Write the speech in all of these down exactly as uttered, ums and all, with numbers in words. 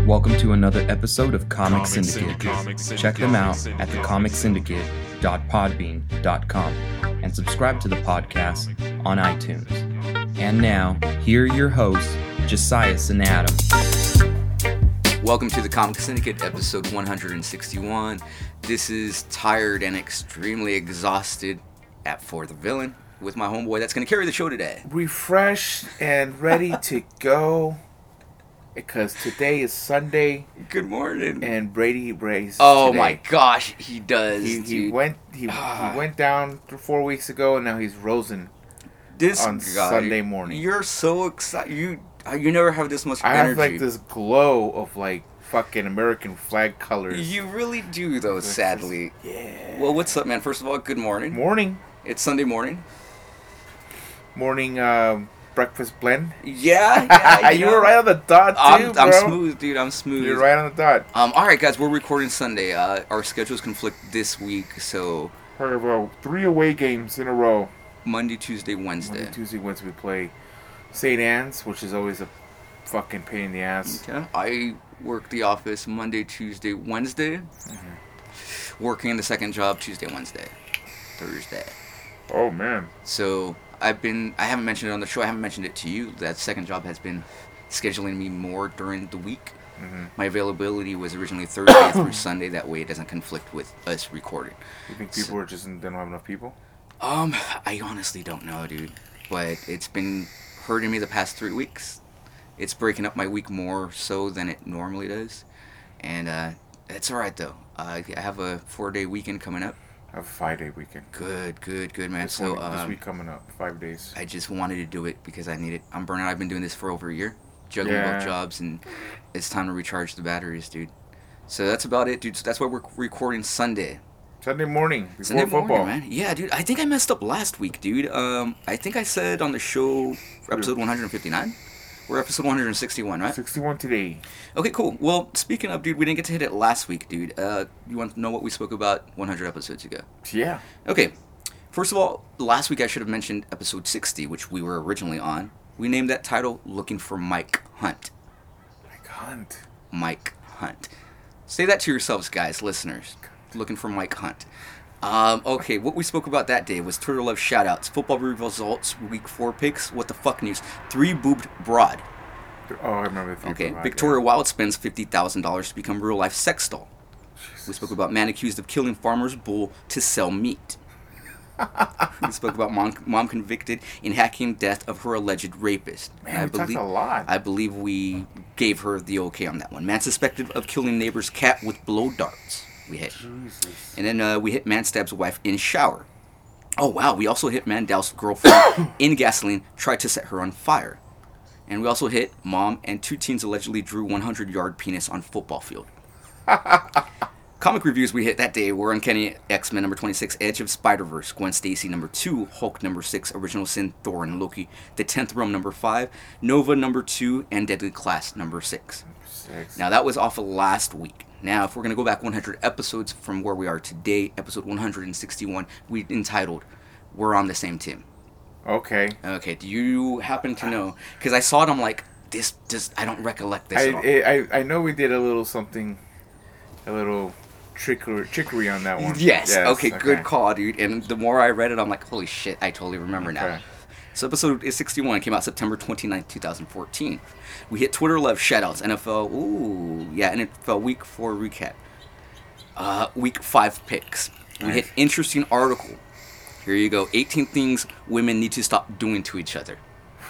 Welcome to another episode of Comic, Comic Syndicate. Syndicate. Check them out Syndicate. at the comic syndicate dot podbean dot com and subscribe to the podcast on iTunes. And now, here are your hosts, Josias and Adam. Welcome to the Comic Syndicate, episode one hundred sixty-one. This is tired and extremely exhausted at For the Villain with my homeboy that's going to carry the show today. Refreshed and ready to go because today is Sunday Good morning. and Brady Brace. oh today. my gosh, he does. He, he dude. went he, Ah. he went down th- four weeks ago and now he's rosing. this on guy, Sunday morning. You're so excited. You uh, you never have this much I energy. have like this glow of like fucking American flag colors. You really do, though. It's just- Sadly. Yeah. Well, what's up, man? First of all, good morning. Morning, It's Sunday morning. morning um, breakfast blend. Yeah, yeah you were right on the dot too, I'm, bro. I'm smooth, dude. I'm smooth. You're right on the dot. Um, all right, guys, we're recording Sunday. Uh, our schedules conflict this week, so Heard about three away games in a row. Monday, Tuesday, Wednesday. Monday, Tuesday, Wednesday we play Saint Anne's, which is always a fucking pain in the ass. Okay. I work the office Monday, Tuesday, Wednesday. Mm-hmm. Working the second job Tuesday, Wednesday, Thursday. Oh man. So I've been. I haven't mentioned it on the show. I haven't mentioned it to you. That second job has been scheduling me more during the week. Mm-hmm. My availability was originally Thursday through Sunday. That way, it doesn't conflict with us recording. You think people are just they don't have enough people? Um, I honestly don't know, dude. But it's been hurting me the past three weeks. It's breaking up my week more so than it normally does. And, uh, it's alright, though. Uh, I have a four-day weekend coming up. I have a five day weekend. Good, good, good, man. This, so, one, this um, week coming up, five days. I just wanted to do it because I need it. I'm burnt out. I've been doing this for over a year. Juggling Yeah. both jobs, and it's time to recharge the batteries, dude. So that's about it, dude. So that's why we're recording Sunday. Sunday morning before Sunday football. morning, man. Yeah, dude. I think I messed up last week, dude. Um, I think I said on the show for episode one hundred fifty-nine. We're episode one hundred sixty-one, right? sixty-one today. Okay, cool. Well, speaking of, dude, we didn't get to hit it last week, dude. Uh, you want to know what we spoke about one hundred episodes ago? Yeah. Okay. First of all, last week I should have mentioned episode sixty, which we were originally on. We named that title "Looking for Mike Hunt." Mike Hunt. Mike Hunt. Say that to yourselves, guys, listeners. Looking for Mike Hunt. Um, okay, what we spoke about that day was Twitter Love shoutouts, football results, week four picks, what the fuck news, three boobed broad. Oh, I remember the Okay, about Victoria Wild spends fifty thousand dollars to become real life sex doll. We spoke about man accused of killing farmer's bull to sell meat. We spoke about mom, mom convicted in hacking death of her alleged rapist. Man, I we talked believe, a lot. I believe we gave her the okay on that one. Man suspected of killing neighbor's cat with blow darts. We hit. Jesus. And then uh, we hit man stabs wife in shower. Oh wow, we also hit man doused girlfriend in gasoline, tried to set her on fire. And we also hit mom and two teens allegedly drew one hundred yard penis on football field. Comic reviews we hit that day were Uncanny X-Men number twenty-six, Edge of Spider-Verse, Gwen Stacy number two, Hulk number six, Original Sin, Thor and Loki, The Tenth Realm number five, Nova number two, and Deadly Class number six. Six. Now that was off of last week. Now if we're going to go back one hundred episodes from where we are today, episode one hundred sixty-one, we entitled, We're on the Same Team. Okay. Okay, do you happen to know? Because I saw it, I'm like, this just, I don't recollect this I, at all. I I know we did a little something, a little trickery, trickery on that one. Yes. Okay, good call, dude. And the more I read it, I'm like, holy shit, I totally remember now. Okay. So episode is sixty-one. It came out September twenty-ninth, twenty fourteen. We hit Twitter Love shoutouts, N F L, ooh, yeah, N F L week four recap. Uh, week five picks. We Nice. hit interesting article. Here you go. eighteen things women need to stop doing to each other.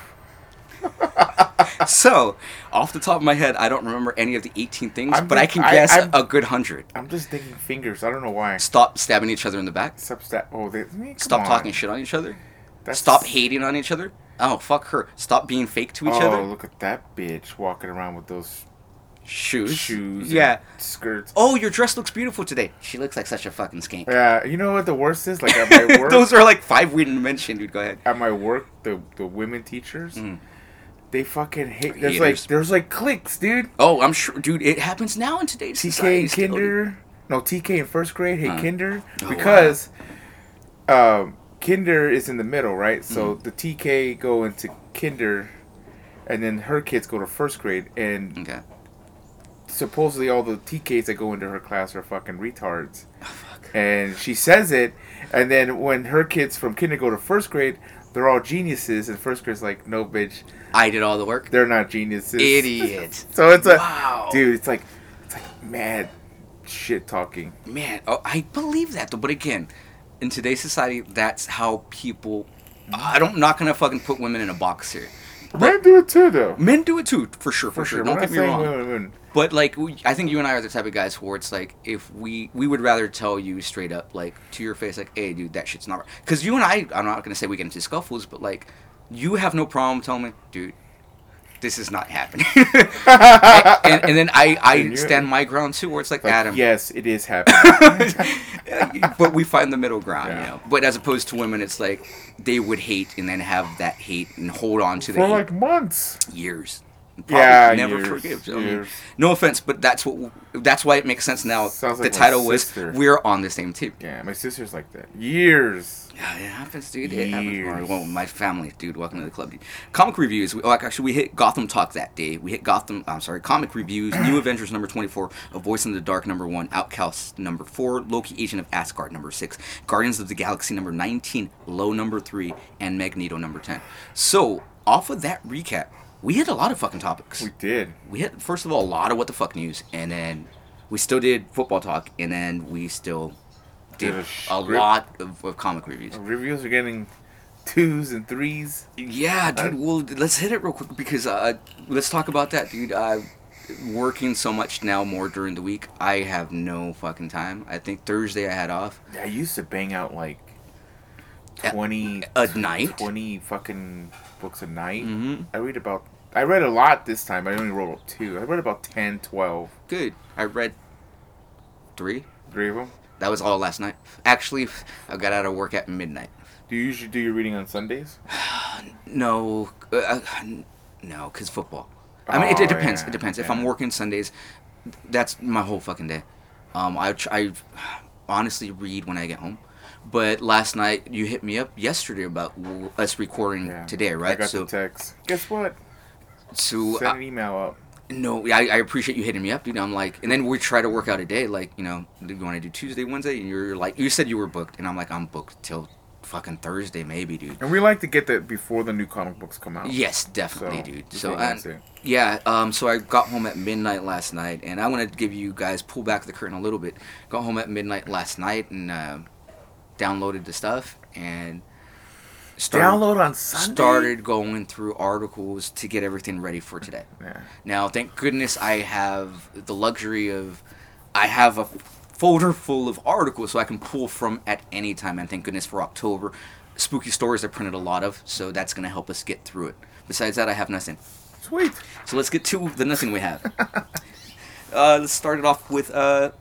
So, off the top of my head, I don't remember any of the eighteen things, I'm but just- I can I- guess I'm- a good hundred. I'm just thinking fingers. I don't know why. Stop stabbing each other in the back. Except that. Oh, they, I mean, come Stop on. talking shit on each other. That's- Stop hating on each other. Oh, fuck her. Stop being fake to each oh, other. look at that bitch walking around with those Shoes. shoes. Yeah. And skirts. Oh, your dress looks beautiful today. She looks like such a fucking skank. Yeah. You know what the worst is? Like at my work. Those are like five we didn't mention, dude. Go ahead. At my work, the the women teachers, Mm. they fucking hate. There's Haters. like there's like cliques, dude. Oh, I'm sure, dude. It happens now in today's T K society. and still, dude. Kinder. No, T K in first grade hate Huh. Kinder Oh, because um, Kinder is in the middle, right? So Mm. the T K go into Kinder, and then her kids go to first grade, and Okay. supposedly all the T Ks that go into her class are fucking retards. Oh, fuck. And she says it, and then when her kids from kindergarten to first grade, they're all geniuses, and first grade's like, no, bitch. I did all the work. They're not geniuses. Idiot. So it's a... Wow. Dude, it's like... It's like mad shit talking. Man, oh, I believe that, though. But again, in today's society, that's how people... I don't, I'm not going to fucking put women in a box here. Men do it too, though. Men do it too, for sure, for, For sure. sure. Don't We're get not me saying wrong. women wouldn't. But, like, we, I think you and I are the type of guys where it's like, if we, we would rather tell you straight up, like, to your face, like, hey, dude, that shit's not right. Because you and I, I'm not going to say we get into scuffles, but, like, you have no problem telling me, dude, this is not happening. and, and then I, I stand my ground, too, where it's like, Like, Adam. yes, it is happening. But we find the middle ground, Yeah. you know. But as opposed to women, it's like, they would hate and then have that hate and hold on to the For hate like months. years. Yeah, never years, forgive. I mean, years. no offense, but that's what. That's why it makes sense now. Sounds the like my title was sister. "We're on the same team." Yeah, my sister's like that. Years. Yeah, it happens, dude. It happens. Years. Well, my family, dude. Welcome to the club, dude. Comic reviews. We, oh, actually, we hit Gotham Talk that day. We hit Gotham. I'm sorry, comic reviews. New Avengers number twenty-four. A Voice in the Dark number one. Outcast number four. Loki, Agent of Asgard number six. Guardians of the Galaxy number nineteen. Low number three. And Magneto number ten. So off of that recap, we hit a lot of fucking topics. We did. We hit, first of all, a lot of what the fuck news, and then we still did football talk, and then we still did Did a a, script. lot of, of comic reviews. Reviews are getting twos and threes. Yeah, dude, well, let's hit it real quick, because uh, let's talk about that, dude. Uh, working so much now more during the week, I have no fucking time. I think Thursday I had off. I used to bang out like twenty A night? twenty fucking books a night. Mhm. I read about. I read a lot this time. I only wrote two. I read about ten, twelve. Good. I read three. Three of them. That was all last night. Actually, I got out of work at midnight. Do you usually do your reading on Sundays? No, uh, no, cause football. I mean, it, Oh, it depends. yeah, It depends. If yeah. I'm working Sundays, that's my whole fucking day. Um, I tr- I honestly read when I get home. But last night you hit me up yesterday about w- us recording Yeah. today, right? I got so, the text. Guess what? so Send uh, an email up. no, I, I appreciate you hitting me up, dude. I'm like, and then we try to work out a day, like, you know, do you want to do Tuesday, Wednesday? And you're like, you said you were booked, and I'm like, I'm booked till fucking Thursday, maybe, dude. And we like to get that before the new comic books come out. Yes, definitely, So, dude. just So, hang on and, to it. yeah, um, so I got home at midnight last night, and I want to give you guys, pull back the curtain a little bit. Got home at midnight last night and uh, downloaded the stuff and started, Download on Sunday. started going through articles to get everything ready for today. Yeah. Now, thank goodness I have the luxury of, I have a folder full of articles so I can pull from at any time, and thank goodness for October. Spooky stories I printed a lot of, so that's going to help us get through it. Besides that, I have nothing. Sweet. So let's get to the nothing we have. uh, let's start it off with uh,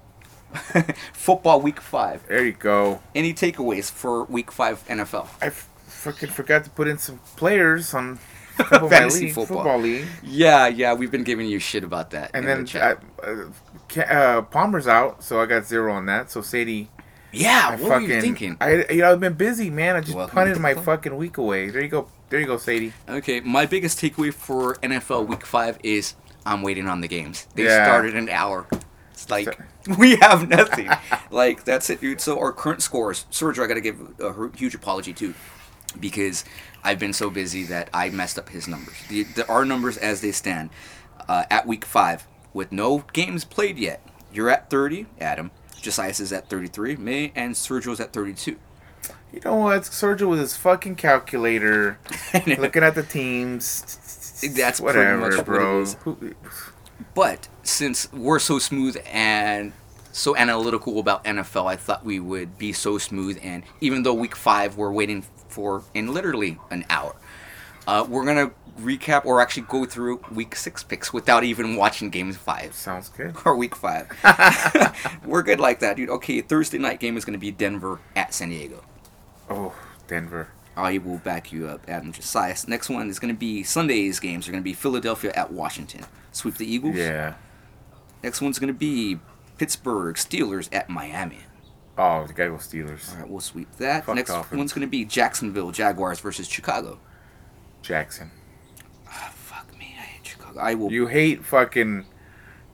football week five. There you go. Any takeaways for week five N F L? I f- fucking forgot to put in some players on a couple of my Fantasy league, football. football. league. Yeah, yeah, we've been giving you shit about that. And in the then chat. I, uh, Ca- uh, Palmer's out, so I got zero on that. So Sadie, yeah, I what fucking, were you thinking? I you know I've been busy, man. I just Welcome punted to my the club. fucking week away. There you go. There you go, Sadie. Okay, my biggest takeaway for N F L week five is I'm waiting on the games. They Yeah. started an hour. It's like, we have nothing. Like, that's it, dude. So our current scores, Sergio, I got to give a hu- huge apology to, because I've been so busy that I messed up his numbers. The, the, our numbers as they stand uh, at week five, with no games played yet, you're at thirty, Adam. Josias is at thirty-three, May, and Sergio's at thirty-two. You know what? Sergio with his fucking calculator, looking at the teams. That's pretty whatever, much what it bro. is. Who- But since we're so smooth and so analytical about N F L, I thought we would be so smooth. And even though week five we're waiting for in literally an hour, uh, we're gonna recap or actually go through week six picks without even watching games five Sounds good. or week five. We're good like that, dude. Okay, Thursday night game is gonna be Denver at San Diego. Oh, Denver. I will back you up, Adam Josias. Next one is going to be Sunday's games. Are going to be Philadelphia at Washington. Sweep the Eagles. Yeah. Next one's going to be Pittsburgh Steelers at Miami. Oh, the guy go Steelers. All right, we'll sweep that. Fuck Next Dolphins. one's going to be Jacksonville Jaguars versus Chicago. Jackson. Ah, fuck me, I hate Chicago. I will. You hate fucking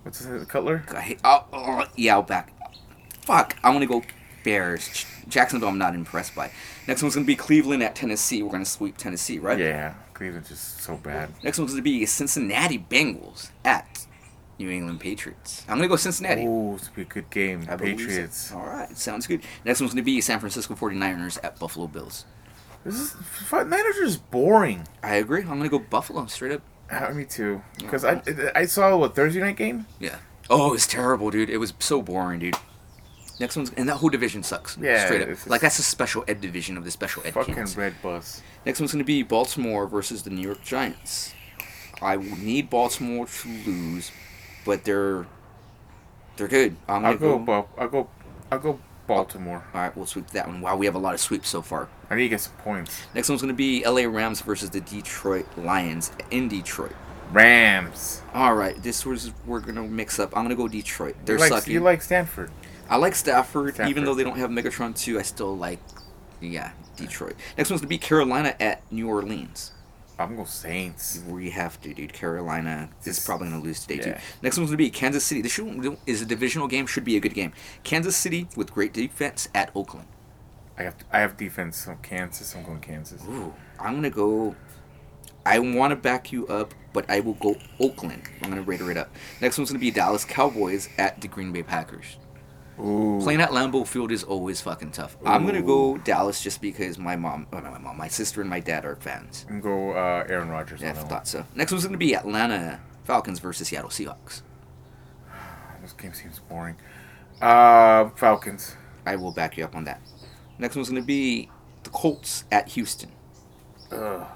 What's his Cutler? I hate, oh, oh, yeah, Outback. Fuck. I'm going to go Bears. Jacksonville, I'm not impressed by. Next one's going to be Cleveland at Tennessee. We're going to sweep Tennessee, right? Yeah. Cleveland's just so bad. Next one's going to be Cincinnati Bengals at New England Patriots. I'm going to go Cincinnati. Oh, it's going to be a good game. I believe so. Patriots. All right. Sounds good. Next one's going to be San Francisco forty-niners at Buffalo Bills. This is Niners are just boring. I agree. I'm going to go Buffalo straight up. Uh, me too. Because I I saw what Thursday night game. Yeah. Oh, it was terrible, dude. It was so boring, dude. Next one's and that whole division sucks. Yeah, straight it's- up. Like that's a special ed division of the special ed Fucking kids. red bus. Next one's going to be Baltimore versus the New York Giants. I need Baltimore to lose, but they're they're good. I'm I'll gonna go. Bo- I'll go. I'll go Baltimore. All right, we'll sweep that one. Wow, we have a lot of sweeps so far. I need to get some points. Next one's going to be L A Rams versus the Detroit Lions in Detroit. Rams. All right, this was we're going to mix up. I'm going to go Detroit. They're you like, sucking. You like Stanford. I like Stafford, Stafford. even though they don't have Megatron two. I still like, yeah, Detroit. Next one's going to be Carolina at New Orleans. I'm going to go Saints. We have to, dude. Carolina is probably going to lose today, Yeah. too. Next one's going to be Kansas City. This should, is a divisional game. Should be a good game. Kansas City with great defense at Oakland. I have I have defense. So Kansas. I'm going Kansas. Ooh, I'm going to go... I want to back you up, but I will go Oakland. I'm going to rate it up. Next one's going to be Dallas Cowboys at the Green Bay Packers. Ooh. Playing at Lambeau Field is always fucking tough. I'm going to go Dallas just because my mom... Oh, not my mom. My sister and my dad are fans. I'm going to go uh, Aaron Rodgers. Yeah, I on that one. thought so. Next one's going to be Atlanta Falcons versus Seattle Seahawks. This game seems boring. Uh, Falcons. I will back you up on that. Next one's going to be the Colts at Houston. Ugh.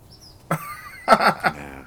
Yeah.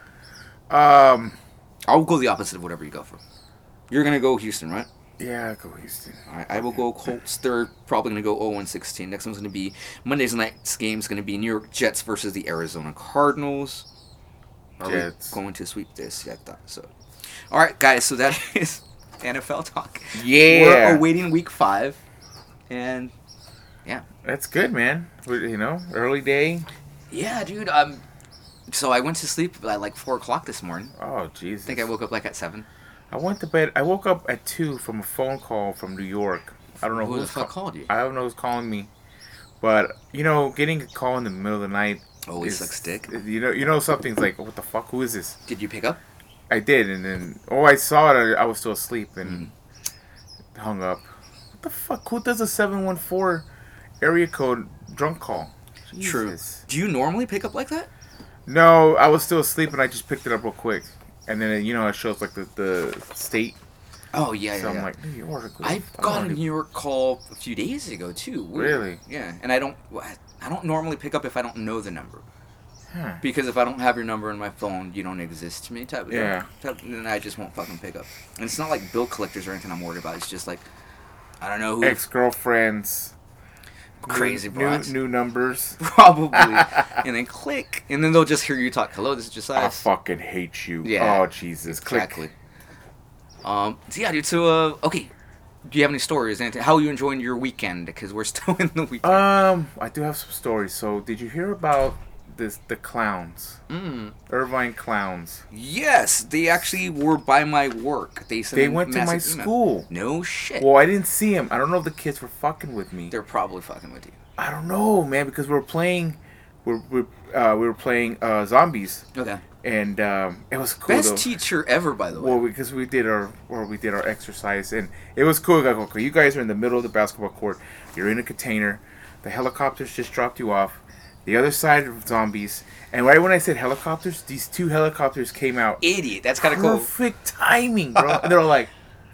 Um. I'll go the opposite of whatever you go for. You're going to go Houston, right? Yeah, go Houston. All right, I will go Colts. They're probably going to go oh and sixteen. Next one's going to be Monday's night's game is going to be New York Jets versus the Arizona Cardinals. Are Jets. we going to sweep this? Yeah, I thought so. All right, guys, so that is N F L talk. Yeah. We're awaiting week five. And, yeah. That's good, man. We- You know, early day. Yeah, dude. Um, so I went to sleep at like four o'clock this morning. Oh, Jesus. I think I woke up like at seven. I went to bed. I woke up at two from a phone call from New York. I don't know Who who the was fuck call- called you? I don't know who's calling me, but you know, getting a call in the middle of the night Always is- sucks dick. You know, you know, something's like, what the fuck? Who is this? Did you pick up? I did, and then oh, I saw it. I, I was still asleep and Mm. hung up. What the fuck? Who does a seven one four area code drunk call? True. Jesus. Do you normally pick up like that? No, I was still asleep, and I just picked it up real quick, and then you know it shows like the the state. Oh, yeah, So yeah, I'm yeah. like, New York. I I'm got a already- New York call a few days ago, too. Weird. Really? Yeah, and I don't I don't normally pick up if I don't know the number. Huh. Because if I don't have your number in my phone, you don't exist to me. Type, Yeah. Type, then I just won't fucking pick up. And it's not like bill collectors or anything I'm worried about. It's just like, I don't know who. Ex-girlfriends. Crazy new, brats. new, new numbers. Probably. And then click. And then they'll just hear you talk. Hello, this is Josiah. I fucking hate you. Yeah. Oh, Jesus. Exactly. Click. Um, so yeah, dude, so, uh, okay. Do you have any stories? Anything? How are you enjoying your weekend? Because we're still in the weekend. Um, I do have some stories. So, did you hear about this? The clowns, Mm. Irvine clowns. Yes, they actually were by my work. They sent They me went to my massive email. school. No shit. Well, I didn't see them. I don't know if the kids were fucking with me. They're probably fucking with you. I don't know, man, because we were playing, we we uh, we were playing uh, zombies, Okay. and um, it was cool. Best though. teacher ever, by the way. Well, because we did our or we did our exercise, and it was cool. Like, okay, you guys are in the middle of the basketball court. You're in a container. The helicopters just dropped you off. The other side of zombies, and right when I said helicopters, these two helicopters came out. Idiot. That's kind of cool. Perfect timing, bro. And they're like,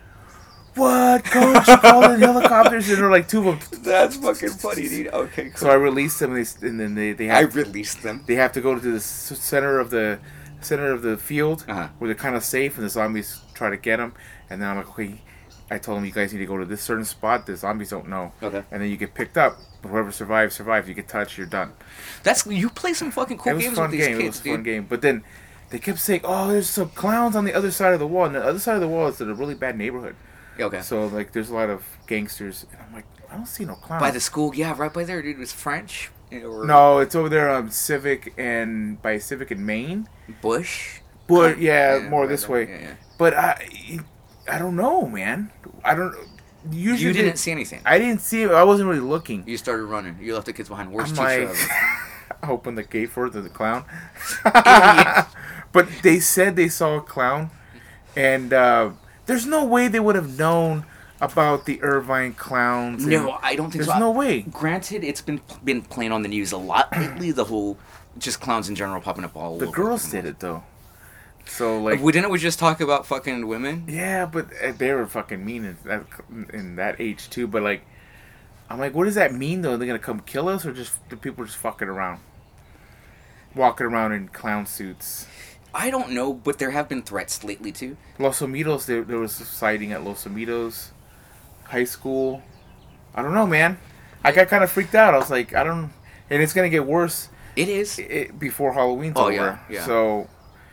"What, coach? You called in helicopters?" And they're like two of them. That's fucking funny, dude. Okay, cool. So I released them, and, they, and then they they I have released them. they have to go to the s- center of the center of the field Uh-huh. where they're kind of safe, and the zombies try to get them. And then I'm like, okay, I told them you guys need to go to this certain spot. The zombies don't know. Okay. And then you get picked up. Whoever survives, survives. You get touched, you're done. That's you play some fucking cool it was a games fun with these game. kids, it was a dude. fun game. But then they kept saying, "Oh, there's some clowns on the other side of the wall." And the other side of the wall is in a really bad neighborhood. Okay. So like, there's a lot of gangsters. And I'm like, I don't see no clowns. By the school, yeah, right by there, dude. It was French or No, it's over there on Civic and by Civic and Maine. Bush. But yeah, Yeah, more right this there. way. Yeah, yeah. But I, I don't know, man. I don't. Usually You didn't they- see anything. I didn't see it. I wasn't really looking. You started running. You left the kids behind. Worst I'm teacher like, ever. open the gate for the clown. But they said they saw a clown, and uh, there's no way they would have known about the Irvine clowns. No, and I don't think there's so. no way. Granted, it's been been playing on the news a lot lately. The whole just clowns in general popping up all The over. girls did it though. So like, we didn't we just talk about fucking women? yeah, but uh, they were fucking mean in that in that age too. But like, I'm like, what does that mean though? Are they gonna come kill us, or just the people just fucking around, walking around in clown suits? I don't know, but there have been threats lately too. Los Omitos, there, there was a sighting at Los Omitos High School. I don't know, man. I got kind of freaked out. I was like, I don't, and it's gonna get worse. It is. It, before Halloween's Oh, over. yeah, yeah. So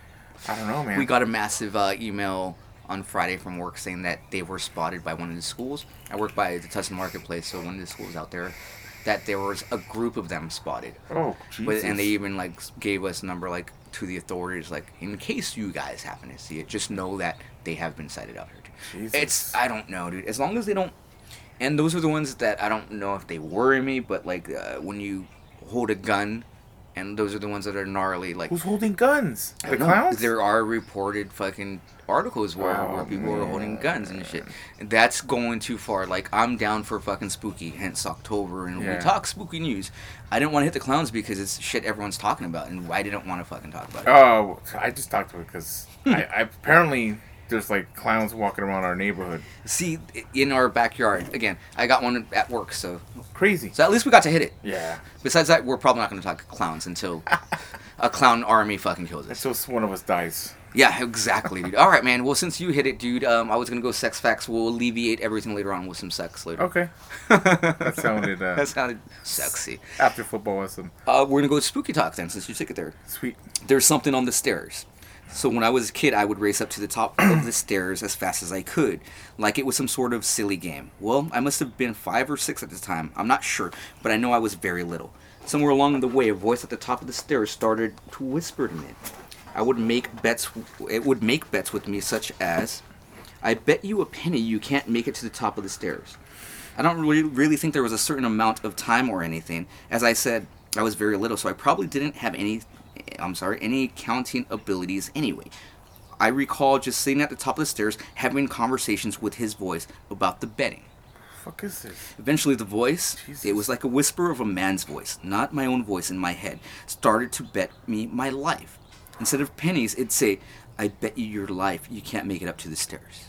I don't know, man. We got a massive uh, email on Friday from work saying that they were spotted by one of the schools. I work by the Tustin Marketplace, so one of the schools out there, that there was a group of them spotted. Oh, Jesus. But, and they even like gave us a number like to the authorities, like in case you guys happen to see it, just know that they have been sighted out here. Jesus. It's I don't know, dude. As long as they don't, and those are the ones that I don't know if they worry me, but like uh, when you hold a gun, and those are the ones that are gnarly. Like Who's holding guns? I The don't know. clowns? There are reported fucking articles where, Oh, where people are holding man. guns and shit. And that's going too far. Like, I'm down for fucking spooky, hence October, and Yeah. we talk spooky news. I didn't want to hit the clowns because it's shit everyone's talking about, and I didn't want to fucking talk about it. Oh, I just talked to it because Hmm. I, I apparently there's like clowns walking around our neighborhood. See, in our backyard, again, I got one at work, so Crazy. so at least we got to hit it. Yeah. Besides that, we're probably not going to talk clowns until a clown army fucking kills us. Until one of us dies. Yeah, exactly, dude. All right, man. Well, since you hit it, dude, um, I was gonna go sex facts. We'll alleviate everything later on with some sex later. Okay. That sounded uh, That sounded sexy. after football was some Uh, we're gonna go to spooky talk then, since you took it there. sweet. There's something on the stairs. So when I was a kid, I would race up to the top of the stairs as fast as I could, like it was some sort of silly game. Well, I must have been five or six at the time. I'm not sure, but I know I was very little. Somewhere along the way, a voice at the top of the stairs started to whisper to me. I would make bets. It would make bets with me, such as, "I bet you a penny you can't make it to the top of the stairs." I don't really, really think there was a certain amount of time or anything. As I said, I was very little, so I probably didn't have any. I'm sorry, any counting abilities anyway. I recall just sitting at the top of the stairs, having conversations with his voice about the betting. Fuck is this? Eventually, the voice, Jesus. it was like a whisper of a man's voice, not my own voice in my head, started to bet me my life. Instead of pennies, it'd say, "I bet you your life you can't make it up to the stairs."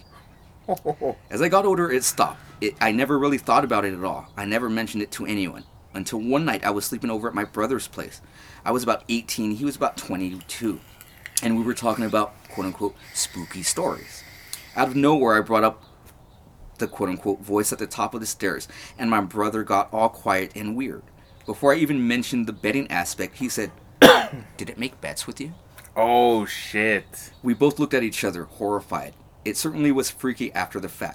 As I got older, it stopped. It, I never really thought about it at all. I never mentioned it to anyone. Until one night, I was sleeping over at my brother's place. I was about eighteen, he was about twenty-two. And we were talking about, quote-unquote, spooky stories. Out of nowhere, I brought up the quote-unquote voice at the top of the stairs, and my brother got all quiet and weird. Before I even mentioned the betting aspect, he said, "Did it make bets with you?" Oh shit. We both looked at each other, horrified. It certainly was freaky after the fact.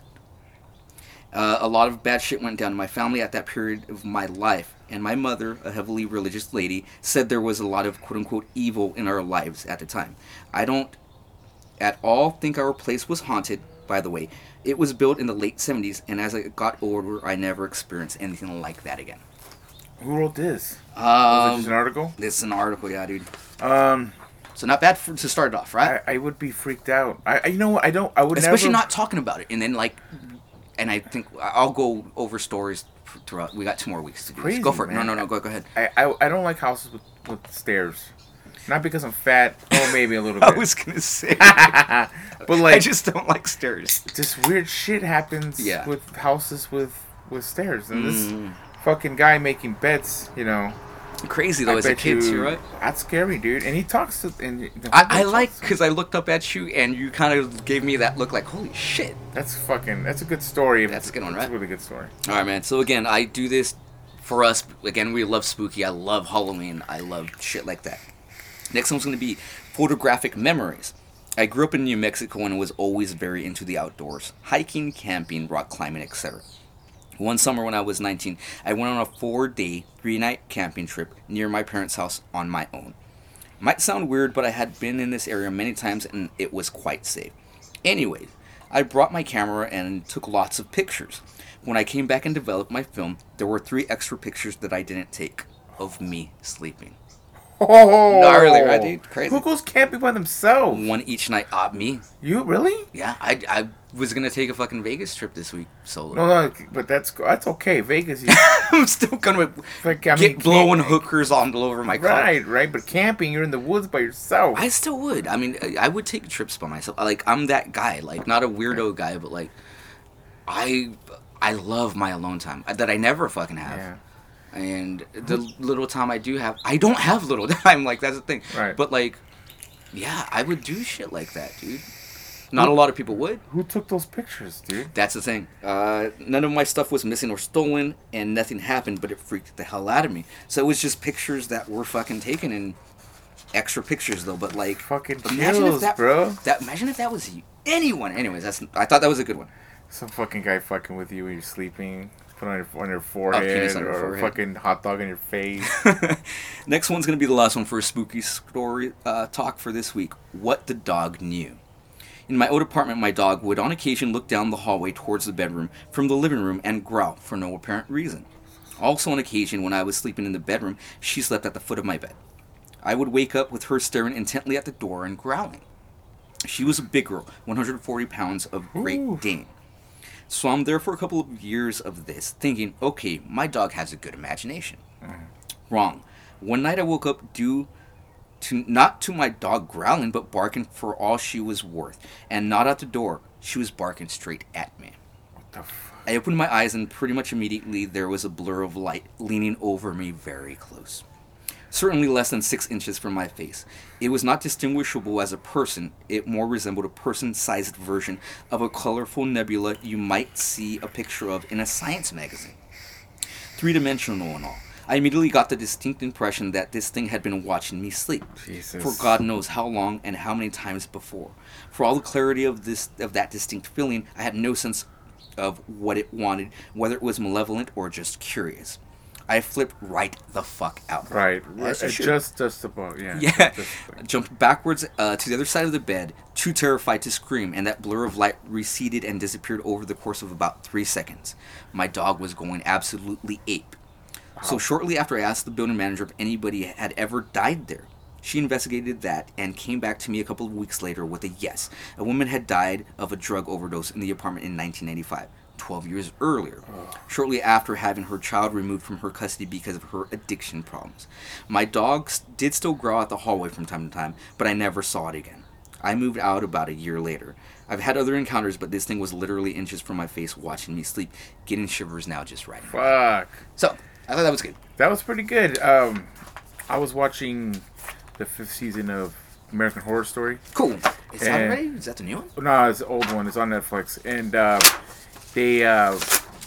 Uh, a lot of bad shit went down in my family at that period of my life, and my mother, a heavily religious lady, said there was a lot of quote-unquote evil in our lives at the time. I don't at all think our place was haunted, by the way. It was built in the late seventies, and as I got older, I never experienced anything like that again. Who wrote this? Was it Um, just an article? this is an article, yeah, dude. Um, So not bad for, to start it off, right? I, I would be freaked out. I, I you know what? I don't. I would Especially never. not talking about it, and then like, and I think I'll go over stories throughout. We got two more weeks to do this. Crazy, Go for it. man. No, no, no. Go, go ahead. I, I I don't like houses with, with stairs. Not because I'm fat. Oh, maybe a little I bit. was gonna say, But like, I just don't like stairs. this weird shit happens Yeah. with houses with with stairs, and this Mm. fucking guy making bets. You know, Crazy though, I as a bet kid you, too, right? That's scary, dude. And he talks to. And the I, whole I book like talks to- because I looked up at you and you kind of gave me that look like, holy shit. That's fucking. That's a good story. That's a good one, That's right? a really good story. All right, man. So again, I do this for us. Again, we love spooky. I love Halloween. I love shit like that. Next one's going to be photographic memories. I grew up in New Mexico and was always very into the outdoors. Hiking, camping, rock climbing, et cetera. One summer when I was nineteen, I went on a four-day, three-night camping trip near my parents' house on my own. Might sound weird, but I had been in this area many times and it was quite safe. Anyways, I brought my camera and took lots of pictures. When I came back and developed my film, there were three extra pictures that I didn't take of me sleeping. Oh, Gnarly, right, dude? Crazy. Who goes camping by themselves? One each night. Uh, me. You really? Yeah, I, I was gonna take a fucking Vegas trip this week solo. No, no, but that's that's okay. Vegas, you, I'm still gonna like, I get mean, blowing camp- hookers all over my car. Right, right. But camping, you're in the woods by yourself. I still would. I mean, I would take trips by myself. Like, I'm that guy. Like, not a weirdo guy, but like, I I love my alone time that I never fucking have. Yeah. And the little time I do have, I don't have little time. Like, that's the thing. Right. But like, yeah, I would do shit like that, dude. Not a lot of people would. Who took those pictures, dude? That's the thing. Uh, none of my stuff was missing or stolen, and nothing happened, but it freaked the hell out of me. So it was just pictures that were fucking taken, and extra pictures though. But like, Fucking imagine chills, if that, bro. That imagine if that was you. Anyone. Anyways, that's. I thought that was a good one. Some fucking guy fucking with you when you're sleeping. Put on your on your forehead, penis on or your a forehead. fucking hot dog on your face. Next one's gonna be the last one for a spooky story uh, talk for this week. What the dog knew. In my old apartment, my dog would on occasion look down the hallway towards the bedroom from the living room and growl for no apparent reason. Also on occasion, when I was sleeping in the bedroom, she slept at the foot of my bed. I would wake up with her staring intently at the door and growling. She was a big girl, one hundred forty pounds of Great Ooh. Dane. So I'm there for a couple of years of this, thinking, okay, my dog has a good imagination. Mm. Wrong. One night I woke up due to not to my dog growling, but barking for all she was worth. And not at the door. She was barking straight at me. What the fuck? I opened my eyes and pretty much immediately there was a blur of light leaning over me very close. Certainly less than six inches from my face. It was not distinguishable as a person. It more resembled a person-sized version of a colorful nebula you might see a picture of in a science magazine. Three-dimensional and all. I immediately got the distinct impression that this thing had been watching me sleep. Jesus. For God knows how long and how many times before. For all the clarity of this of that distinct feeling, I had no sense of what it wanted, whether it was malevolent or just curious. I flipped right the fuck out. Right. As you Uh, should. just, just about, yeah. Yeah. Just, I jumped backwards uh, to the other side of the bed, too terrified to scream, and that blur of light receded and disappeared over the course of about three seconds. My dog was going absolutely ape. So shortly after I asked the building manager if anybody had ever died there. She investigated that and came back to me a couple of weeks later with a yes. A woman had died of a drug overdose in the apartment in nineteen ninety-five, twelve years earlier, shortly after having her child removed from her custody because of her addiction problems. My dog s- did still growl at the hallway from time to time, but I never saw it again. I moved out about a year later. I've had other encounters, but this thing was literally inches from my face watching me sleep, getting shivers now just writing. fuck. So, I thought that was good. That was pretty good. Um, I was watching the fifth season of American Horror Story. Cool. Is that And- ready? Is that the new one? No, it's an old one. It's on Netflix, and uh, they uh,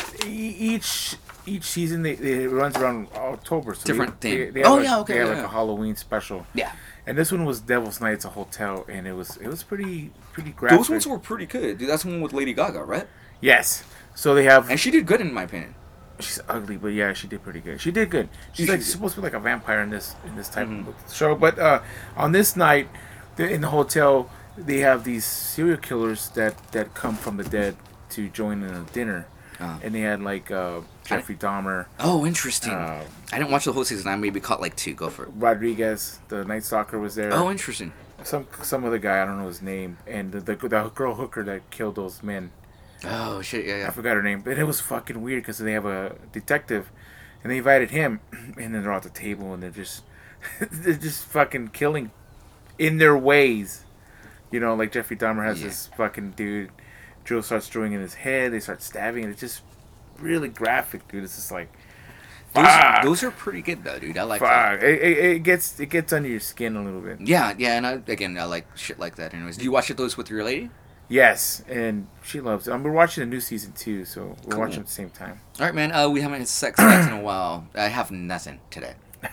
e- each each season they, they it runs around October. So Different they, theme. They, they have Oh, like, yeah, okay, They have yeah, like yeah. a Halloween special. Yeah. And this one was Devil's Nights, a hotel, and it was it was pretty pretty graphic. Those ones were pretty good. Dude, that's the one with Lady Gaga, right? Yes. So they have. And she did good in my opinion. She's ugly, but yeah, she did pretty good. She did good. She's She like did. supposed to be like a vampire in this in this type Mhm. of show. But uh, on this night, they're in the hotel, they have these serial killers that that come from the dead to join in a dinner, Uh-huh. and they had like uh, Jeffrey Dahmer, Oh, interesting. uh, I didn't watch the whole season. I maybe caught like two. Go for it. Rodriguez, the Night Stalker was there. Oh, interesting. some some other guy, I don't know his name, and the the, the girl hooker that killed those men. Oh shit, yeah, I yeah. forgot her name, but it was fucking weird because they have a detective, and they invited him, and then they're at the table and they're just, they're just fucking killing, in their ways, you know, like Jeffrey Dahmer has Yeah. this fucking dude, Joe starts drawing in his head, they start stabbing, and it's just really graphic, dude. It's just like, Those, fuck, those are pretty good though, dude. I like that. fuck. It, it, it gets it gets under your skin a little bit. Yeah, yeah, and I, again, I like shit like that. Anyways, do you watch those with your lady? Yes, and she loves it. Um, we're watching the new season too, so we're Cool. watching at the same time. All right, man. Uh, we haven't had sex facts in a while. I have nothing today.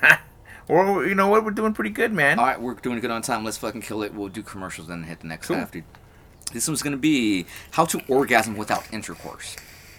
Or you know what, we're doing pretty good, man. All right, we're doing good on time. Let's fucking kill it. We'll do commercials, then hit the next Cool. half, dude. This one's gonna be how to orgasm without intercourse.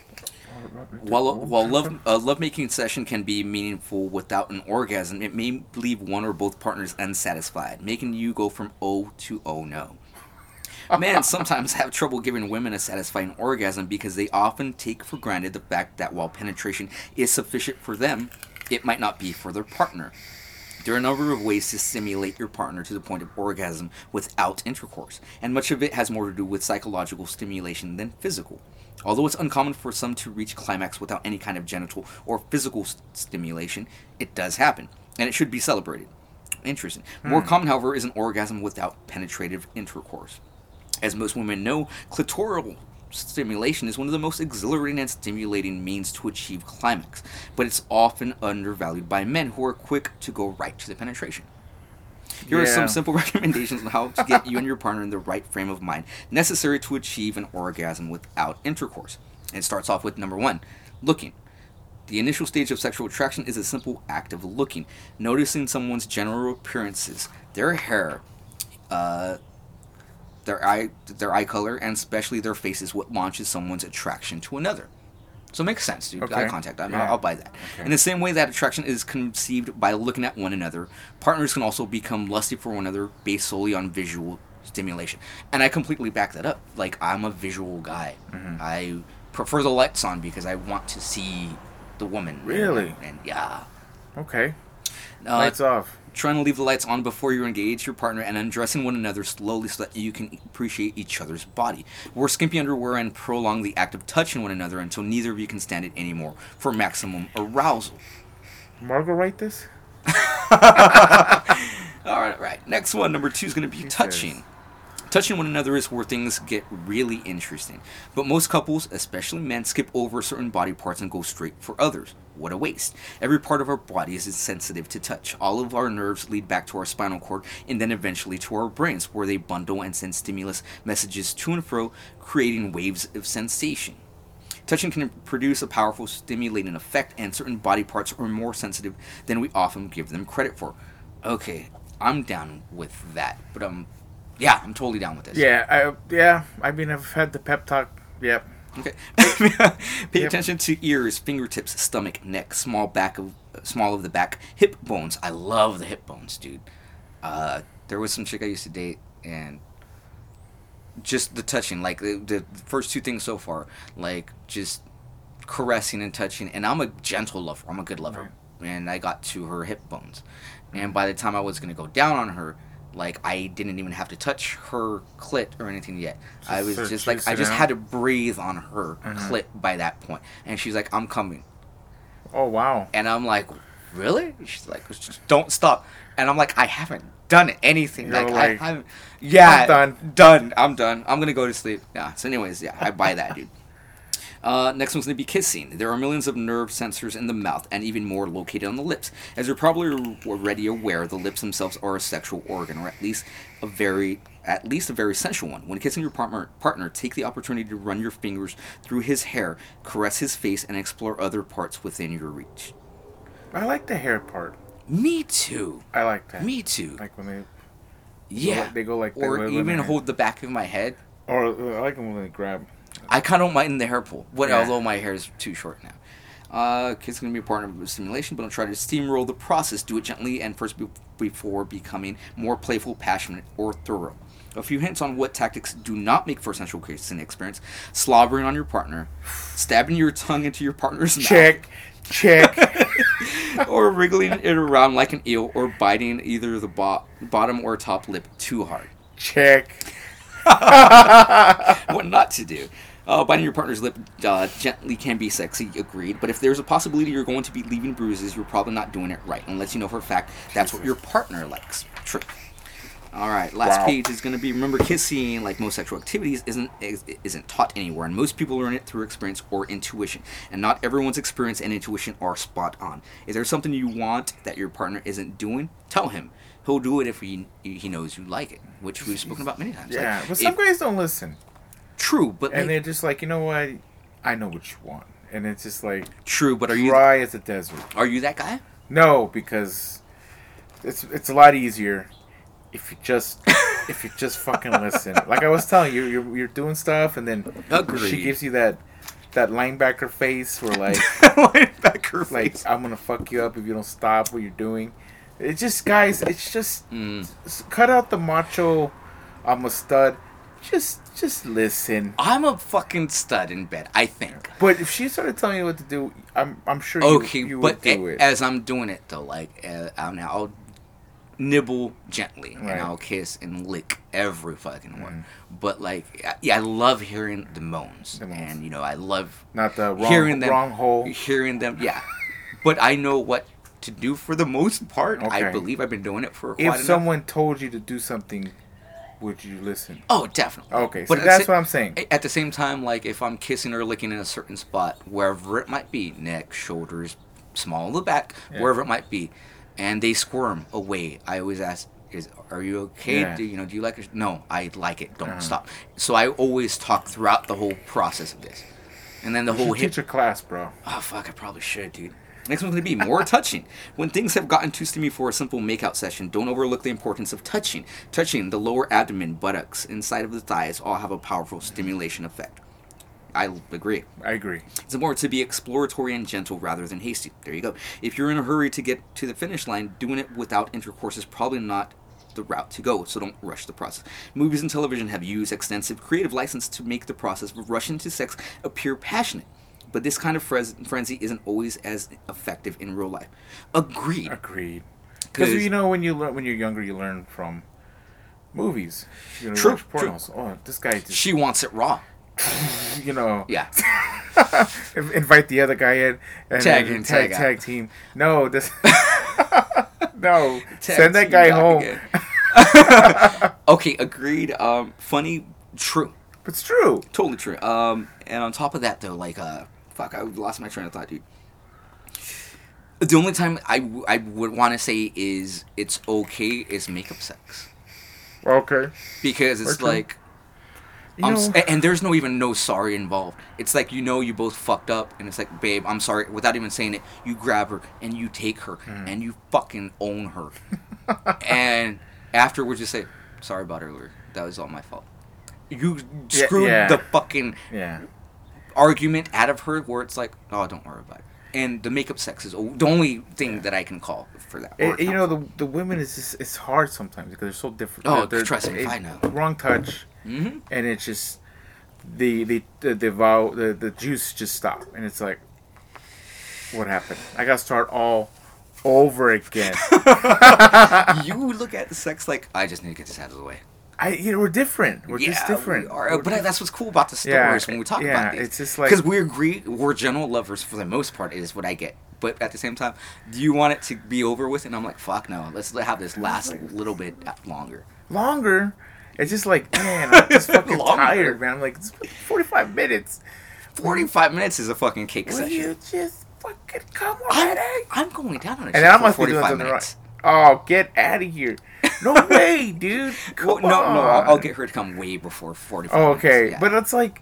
While while love a lovemaking session can be meaningful without an orgasm, it may leave one or both partners unsatisfied, making you go from oh to oh no. Men sometimes have trouble giving women a satisfying orgasm because they often take for granted the fact that while penetration is sufficient for them, it might not be for their partner. There are a number of ways to stimulate your partner to the point of orgasm without intercourse, and much of it has more to do with psychological stimulation than physical. Although it's uncommon for some to reach climax without any kind of genital or physical st- stimulation, it does happen, and it should be celebrated. Interesting. More Hmm. common, however, is an orgasm without penetrative intercourse. As most women know, clitoral stimulation is one of the most exhilarating and stimulating means to achieve climax, but it's often undervalued by men who are quick to go right to the penetration. Here are Yeah. some simple recommendations on how to get you and your partner in the right frame of mind necessary to achieve an orgasm without intercourse. And it starts off with number one, looking. The initial stage of sexual attraction is a simple act of looking, noticing someone's general appearances, their hair, uh, their eye, their eye color, and especially their face is what launches someone's attraction to another. So it makes sense, dude. Okay. Eye contact. I mean, Yeah. I'll buy that. Okay. In the same way that attraction is conceived by looking at one another, partners can also become lusty for one another based solely on visual stimulation. And I completely back that up. Like, I'm a visual guy. Mhm. I prefer the lights on because I want to see the woman. Really? And, and yeah. Okay. Uh, Lights off. Trying to leave the lights on before you engage your partner and undressing one another slowly so that you can appreciate each other's body. Wear skimpy underwear and prolong the act of touching one another until neither of you can stand it anymore for maximum arousal. Margot, write this? All right, right. Next one, number two, is going to be Jesus. touching. Touching one another is where things get really interesting. But most couples, especially men, skip over certain body parts and go straight for others. What a waste. Every part of our body is sensitive to touch. All of our nerves lead back to our spinal cord and then eventually to our brains, where they bundle and send stimulus messages to and fro, creating waves of sensation. Touching can produce a powerful stimulating effect, and certain body parts are more sensitive than we often give them credit for. Okay, I'm down with that, but um, yeah, I'm totally down with this. Yeah, I yeah. I mean, I've had the pep talk. Yep. Okay. Pay Yep. attention to ears, fingertips, stomach, neck, small back of small of the back, hip bones. I love the hip bones, dude. Uh, there was some chick I used to date, and just the touching, like the, the first two things so far, like just caressing and touching. And I'm a gentle lover. I'm a good lover, and I got to her hip bones. And by the time I was gonna go down on her, like, I didn't even have to touch her clit or anything yet. I was Just just like, juice I it just out? had to breathe on her Mhm. clit by that point. And she's like, I'm coming. Oh wow. And I'm like, really? She's like, just don't stop. And I'm like, I haven't done anything. You're Like, like, I, I'm, yeah, I'm done. Done. I'm done. I'm gonna go to sleep. Yeah. So, anyways, yeah, I buy that, dude. Uh, next one's going to be kissing. There are millions of nerve sensors in the mouth, and even more located on the lips. As you're probably already aware, the lips themselves are a sexual organ, or at least a very, at least a very sensual one. When kissing your partner, partner, take the opportunity to run your fingers through his hair, caress his face, and explore other parts within your reach. I like the hair part. Me too. I like that. Me too. Like when they Yeah. like- they go like that or with- with even their- hold the back of my head. or uh, I like them when they grab. I kind of don't mind the hair pull, but Yeah. although my hair is too short now. Uh, kids going to be a partner of stimulation, but don't try to steamroll the process. Do it gently and first be- before becoming more playful, passionate, or thorough. A few hints on what tactics do not make for a sensual kissing experience: slobbering on your partner, stabbing your tongue into your partner's Check, check. mouth, or wriggling it around like an eel, or biting either the bo- bottom or top lip too hard. Check. What not to do. Uh, biting your partner's lip uh, gently can be sexy, agreed, but if there's a possibility you're going to be leaving bruises, you're probably not doing it right, unless you know for a fact that's what your partner likes. True. Alright, last Wow. page is going to be, remember, kissing, like most sexual activities, isn't is, isn't taught anywhere, and most people learn it through experience or intuition, and not everyone's experience and intuition are spot on. If there's something you want that your partner isn't doing, tell him. He'll do it if he, he knows you like it, which we've spoken about many times. Yeah, Like, but some if- guys don't listen, True, but and like, they're just like, you know what? I know what you want, and it's just like true, but are you dry as a desert. are you that guy? No, because it's it's a lot easier if you just if you just fucking listen. Like I was telling you, you're you're doing stuff, and then Agreed. she gives you that that linebacker face where like Linebacker like face. I'm gonna fuck you up if you don't stop what you're doing. It's just guys. It's just Mm. s- cut out the macho. I'm a stud. just just listen. I'm a fucking stud in bed, I think. But if she started telling you what to do, I'm I'm sure Okay, you, you but would do a- it. as I'm doing it though, like uh, I'll now I'll nibble gently Right. and I'll kiss and lick every fucking one. Mm. But like, I- yeah, I love hearing the moans, The moans. and you know, I love Not the wrong hearing them, wrong hole. hearing them. Yeah, but I know what to do for the most part. I Okay. believe I've been doing it for quite If enough. someone told you to do something, would you listen? Oh, definitely. Okay, so But at the that's sa- what I'm saying. At the same time, like if I'm kissing or licking in a certain spot, wherever it might be, neck, shoulders, small of the back, Yeah. wherever it might be, and they squirm away, I always ask, "Is are you okay? Yeah. Do you know? Do you like it? No, I like it. Don't Uh-huh. stop." So I always talk throughout the whole process of this, and then the You whole should hip. teach a class, bro. Oh fuck! I probably should, dude. Next one's gonna be more touching. When things have gotten too steamy for a simple makeout session, don't overlook the importance of touching. Touching the lower abdomen, buttocks, inside of the thighs all have a powerful stimulation effect. I agree. I agree. It's important to be exploratory and gentle rather than hasty. There you go. If you're in a hurry to get to the finish line, doing it without intercourse is probably not the route to go, so don't rush the process. Movies and television have used extensive creative license to make the process of rushing to sex appear passionate. But this kind of frenz- frenzy isn't always as effective in real life. Agreed. Agreed. Because 'Cause- you know when you learn when you're younger, you learn from movies. You know, you True, watch true. pornos. Oh, this guy just She wants it raw. you know. Yeah. invite the other guy in and Tag then in, tag tag out. tag team. No, this. no, Tag send that team guy back home. again. Okay, agreed. Um, funny, true. It's true. Totally true. Um, and on top of that, though, like, uh, fuck, I lost my train of thought, dude. The only time I, w- I would want to say is it's okay is makeup sex. Okay. Because it's Or true. like, You I'm know, s- a- and there's no even no sorry involved. It's like, you know, you both fucked up, and it's like, babe, I'm sorry. Without even saying it, you grab her, and you take her, Hmm. and you fucking own her. And afterwards, you say, sorry about earlier. That was all my fault. You Yeah, screwed yeah. the fucking yeah. argument out of her where it's like, oh, don't worry about it. And the makeup sex is o- the only thing that I can call for that. or It, you account know for. the the women is just, it's hard sometimes because they're so different. Oh, they're, trust me, it- I know. Wrong touch, Mhm. and it's just the the the the, vow, the the juice just stop, and it's like, what happened? I got to start all over again. You look at sex like, I just need to get this out of the way. I you know we're different. We're just different. we are. We're But diff- that's what's cool about the Yeah, stories when we talk yeah, about these. it's just like- because we agree we're general lovers for the most part is what I get. But at the same time, do you want it to be over with? And I'm like, fuck no. Let's let- have this last a little bit longer. longer. It's just like man, I'm just fucking Longer. tired, man. I'm like it's forty-five minutes. forty-five minutes is a fucking cake Will session. you just fucking come I'm, already? I'm going down on a And shit then I for must be doing forty-five something minutes. right. Oh, get out of here! No way, dude. Come Well, no, on. no, I'll, I'll get her to come way before forty-five. Oh, okay, minutes, yeah. but it's like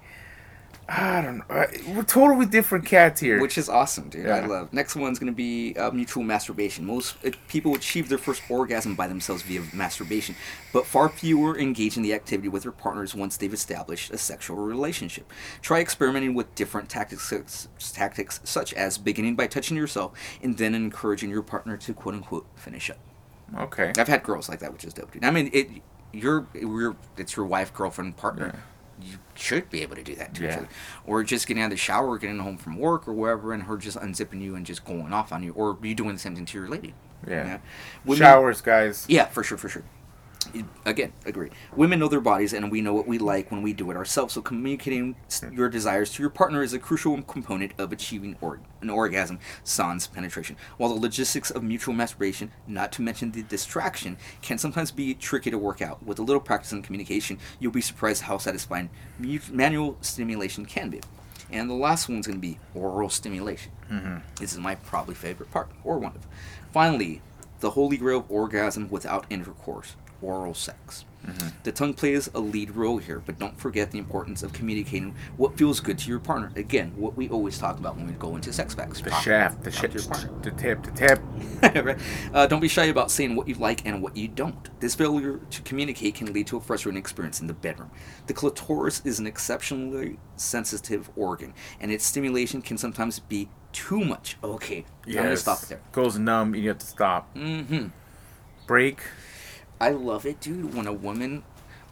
I don't know. Uh, We're totally different cats here. Which is awesome, dude. I Yeah. love. Next one's gonna be uh, mutual masturbation. Most uh, people achieve their first orgasm by themselves via masturbation, but far fewer engage in the activity with their partners once they've established a sexual relationship. Try experimenting with different tactics, tactics such as beginning by touching yourself and then encouraging your partner to quote unquote finish up. okay. I've had girls like that, which is dope, dude. I mean, it. You're, you're it's your wife, girlfriend, partner. Yeah. You should be able to do that to each Yeah. other. Or just getting out of the shower, or getting home from work or wherever, and her just unzipping you and just going off on you, or you doing the same thing to your lady. Yeah. Women- Showers, guys. Yeah, for sure, for sure. Again, agree. Women know their bodies, and we know what we like when we do it ourselves. So communicating s- your desires to your partner is a crucial component of achieving or- an orgasm, sans penetration. While the logistics of mutual masturbation, not to mention the distraction, can sometimes be tricky to work out. With a little practice and communication, you'll be surprised how satisfying mu- manual stimulation can be. And the last one's going to be oral stimulation. Mm-hmm. This is my probably favorite part, or one of. Finally, the holy grail of orgasm without intercourse. Oral sex. Mm-hmm. The tongue plays a lead role here, but don't forget the importance of communicating what feels good to your partner. Again, what we always talk about when we go into sex packs. The Talk- shaft, the talk shit, to your partner. the tip, the tip. Right? Uh, don't be shy about saying what you like and what you don't. This failure to communicate can lead to a frustrating experience in the bedroom. The clitoris is an exceptionally sensitive organ, and its stimulation can sometimes be too much. Okay, I'm going to Yes. stop it there. Goes numb. You have to stop. Mm-hmm. Break. I love it, dude, when a woman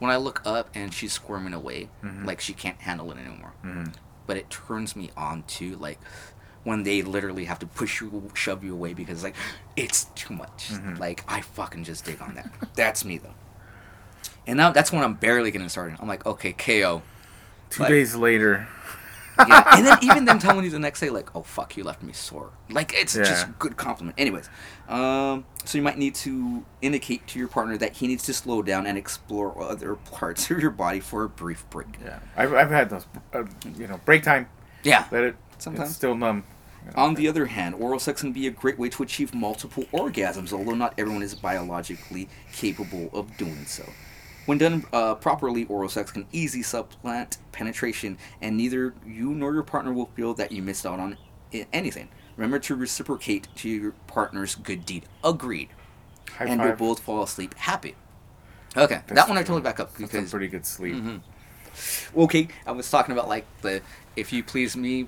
when I look up and she's squirming away, Mhm. like she can't handle it anymore. Mhm. But it turns me on too, like when they literally have to push you, shove you away because like it's too much. Mhm. Like I fucking just dig on that. That's me though. And now that's when I'm barely getting started. I'm like, okay, K O. Two But- days later. Yeah, and then even them telling you the next day, like, "Oh fuck, you left me sore." Like it's Yeah. just a good compliment. Anyways, um, so you might need to indicate to your partner that he needs to slow down and explore other parts of your body for a brief break. Yeah, I've, I've had those. Uh, you know, break time. Yeah. Let it. Sometimes. It's still numb. You know. On the other hand, oral sex can be a great way to achieve multiple orgasms, although not everyone is biologically capable of doing so. When done uh, properly, oral sex can easily supplant penetration, and neither you nor your partner will feel that you missed out on i- anything. Remember to reciprocate to your partner's good deed. Agreed. High and five. you'll both fall asleep happy. Okay, That's- that one I totally back up That's some because pretty good sleep. Mhm. Okay, I was talking about like the if you please me,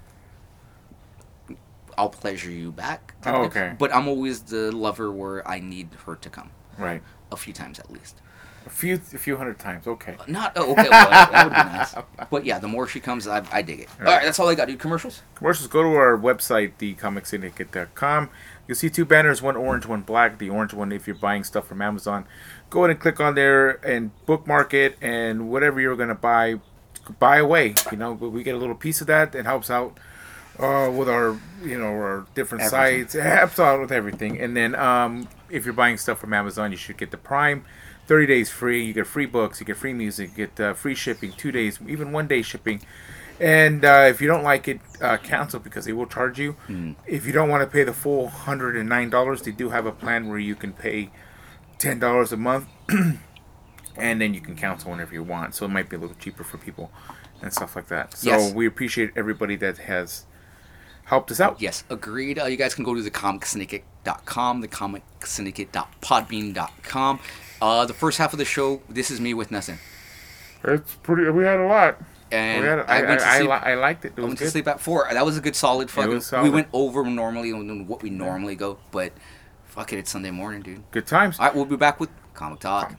I'll pleasure you back. type Oh, of thing. okay. But I'm always the lover where I need her to come Right. a few times at least. A few, a few hundred times. Okay. Not oh, okay. Well, that, that would be nice. But yeah, the more she comes, I, I dig it. Right. All right, that's all I got, dude. Commercials. Commercials. Go to our website, the comic syndicate dot com. You'll see two banners, one orange, one black. The orange one, if you're buying stuff from Amazon, go ahead and click on there and bookmark it, and whatever you're gonna buy, buy away. You know, but we get a little piece of that. It helps out uh, with our, you know, our different Everything. sites. It helps out with everything. And then, um, if you're buying stuff from Amazon, you should get the Prime. thirty days free. You get free books. You get free music. You get uh, free shipping. Two days, even one day shipping. And uh, if you don't like it, uh, cancel because they will charge you. Mm. If you don't want to pay the full one hundred nine dollars, they do have a plan where you can pay ten dollars a month. And then you can cancel whenever you want. So it might be a little cheaper for people and stuff like that. So Yes. we appreciate everybody that has helped us out. Yes, agreed. Uh, you guys can go to the comic syndicate dot com, the comic syndicate dot podbean dot com. Uh, the first half of the show, this is me with nothing. It's pretty. We had a lot. And we had, I, I, went to I, I, sleep. li- I liked it. It I was went good. to sleep at four. That was a good solid fucking. was solid. We went over normally on what we normally go, but fuck it, it's Sunday morning, dude. Good times. All right, we'll be back with Comic Talk.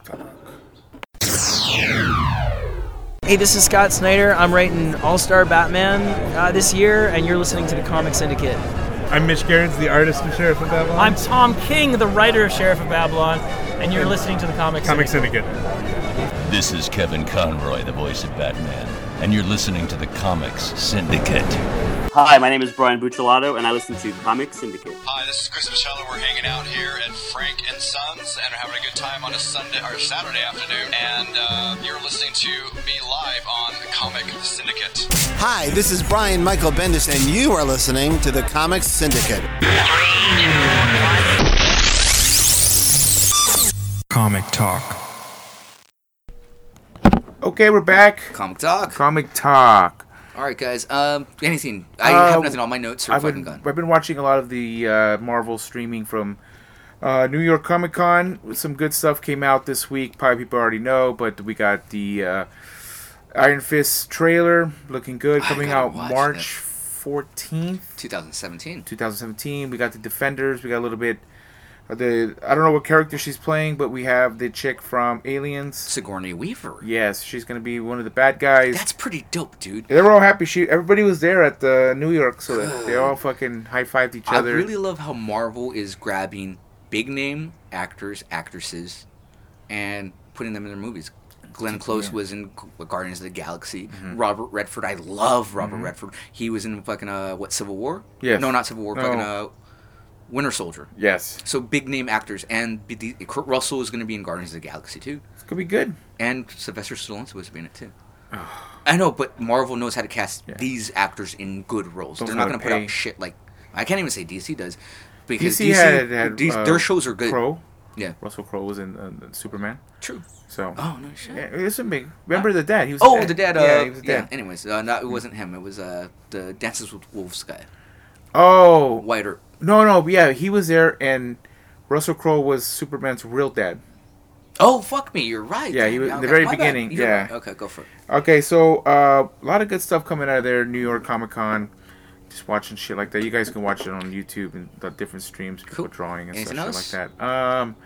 Hey, this is Scott Snyder. I'm writing All-Star Batman uh, this year, and you're listening to the Comic Syndicate. I'm Mitch Gerrits, the artist of Sheriff of Babylon. I'm Tom King, the writer of Sheriff of Babylon, and you're listening to the Comic Comic Syndicate. Syndicate. This is Kevin Conroy, the voice of Batman, and you're listening to the Comics Syndicate. Hi, my name is Brian Buccellato, and I listen to Comic Syndicate. Hi, this is Chris Michelle. We're hanging out here at Frank and Sons and having a good time on a Sunday or Saturday afternoon. And uh, you're listening to me live on Comic Syndicate. Hi, this is Brian Michael Bendis, and you are listening to the Comics Syndicate. Comic Talk. Okay, we're back. Comic Talk. Comic Talk. All right, guys. Um, anything? I Uh, have nothing on my notes. Or I've fucking been, gone. I've been watching a lot of the uh, Marvel streaming from uh, New York Comic Con. Some good stuff came out this week. Probably people already know, but we got the uh, Iron Fist trailer looking good, I coming gotta out watch March that. fourteenth, twenty seventeen. twenty seventeen. We got the Defenders. We got a little bit of the, I don't know what character she's playing, but we have the chick from Aliens. Sigourney Weaver. Yes, she's gonna be one of the bad guys. That's pretty dope, dude. They were all happy. She, everybody was there at the New York, so that they all fucking high fived each I other. really love how Marvel is grabbing big name actors, actresses, and putting them in their movies. Glenn Close Yeah. was in Guardians of the Galaxy. Mhm. Robert Redford, I love Robert Mhm. Redford. He was in fucking uh, what Civil War? Yes. No, not Civil War. No. Fucking uh, Winter Soldier. Yes. So big name actors, and B- the- Kurt Russell is going to be in Guardians of the Galaxy too. It's gonna be good. And Sylvester Stallone supposed to be in it too. I know, but Marvel knows how to cast Yeah. these actors in good roles. Knows They're how not to going to put pay. out shit like I can't even say D C does because D C D C, had, had these, uh, their shows are good. Crow. Yeah, Russell Crowe was in uh, Superman. true. So. Oh no shit. Yeah, it wasn't big. Remember the dad? He was. Oh, the dad. Uh, yeah, he was the yeah. dad. Anyways, uh, not, it wasn't him. It was uh, the Dances with Wolves guy. Oh. Whiter. No, no, yeah, he was there, and Russell Crowe was Superman's real dad. Oh fuck me, you're right. Yeah, he was- Yeah, in the okay, very my bad. beginning, You're yeah. right. Okay, go for it. Okay, so uh, a lot of good stuff coming out of there. New York Comic Con. Just watching shit like that. You guys can watch it on YouTube and the different streams, people Cool. drawing and Anything stuff else? shit like that. Um,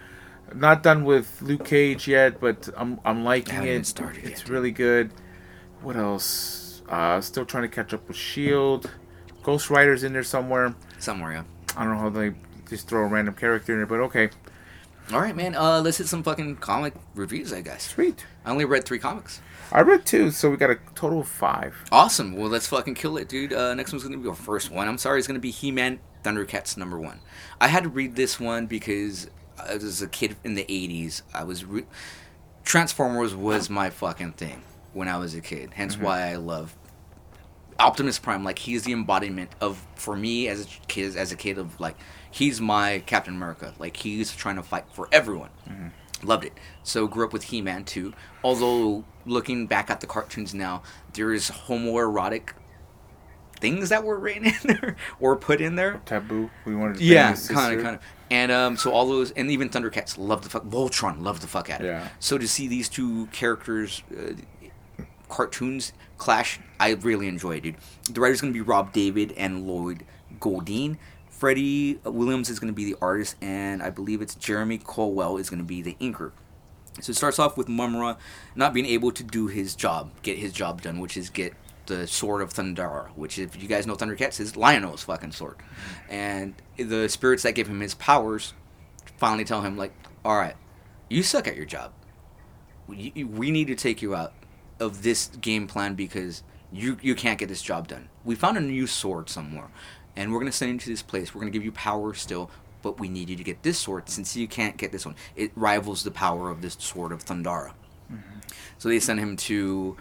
Not done with Luke Cage yet, but I'm I'm liking haven't even it. started It's yet, really good. What else? Uh, still trying to catch up with Shield. Ghost Rider's in there somewhere. Somewhere, yeah. I don't know how they just throw a random character in there, but okay. All right, man. Uh, let's hit some fucking comic reviews, I guess. Sweet. I only read three comics. I read two, so we got a total of five. Awesome. Well, let's fucking kill it, dude. Uh, next one's going to be our first one. I'm sorry, it's going to be He-Man Thundercats number one. I had to read this one because I was a kid in the eighties. I was... Re- Transformers was my fucking thing when I was a kid. Hence mm-hmm. why I love Optimus Prime. Like, he's the embodiment of, for me as a kid, as a kid of, like, he's my Captain America. Like, he's trying to fight for everyone. Mm-hmm. Loved it. So grew up with He-Man too. Although looking back at the cartoons now, there is homoerotic things that were written in there or put in there. Taboo. We wanted to yeah, kind of, kind of. And um, so all those, and even Thundercats loved the fuck. Voltron loved the fuck at it. Yeah. So to see these two characters, uh, cartoons clash, I really enjoyed it. The writer's gonna be Rob David and Lloyd Goldine. Freddie Williams is going to be the artist, and I believe it's Jeremy Colwell is going to be the inker. So it starts off with Mumm-Ra not being able to do his job, get his job done, which is get the Sword of Thundara, which, if you guys know Thundercats, is Lionel's fucking sword. And the spirits that give him his powers finally tell him, like, all right, you suck at your job. We, we need to take you out of this game plan because you, you can't get this job done. We found a new sword somewhere. And we're going to send you to this place. We're going to give you power still, but we need you to get this sword. Since you can't get this one, it rivals the power of this Sword of Thundara. Mm-hmm. So they send him to,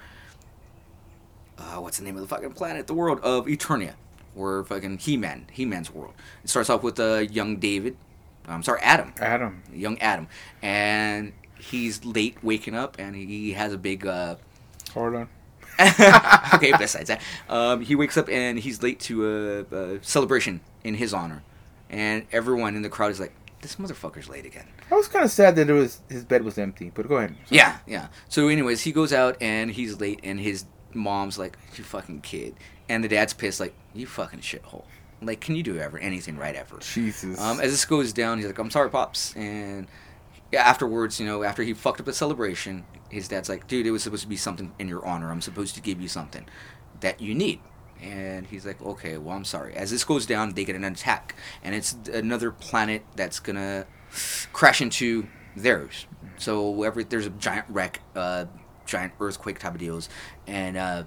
uh, what's the name of the fucking planet? The world of Eternia, or fucking He-Man, He-Man's world. It starts off with uh, young David. I'm sorry, Adam. Adam. Young Adam. And he's late waking up, and he has a big... Uh, Hold on. Okay, besides that, um, he wakes up and he's late to a, a celebration in his honor, and everyone in the crowd is like, "This motherfucker's late again." I was kind of sad that it was his bed was empty, but go ahead. Sorry. Yeah, yeah. So, anyways, he goes out and he's late, and his mom's like, "You fucking kid," and the dad's pissed, like, "You fucking shithole. Like, can you do ever anything right ever?" Jesus. Um, as this goes down, he's like, "I'm sorry, pops," and afterwards, you know, after he fucked up the celebration, his dad's like, dude, it was supposed to be something in your honor. I'm supposed to give you something that you need. And he's like, okay, well, I'm sorry. As this goes down, they get an attack. And it's another planet that's going to crash into theirs. So every, there's a giant wreck, uh, giant earthquake type of deals. And uh,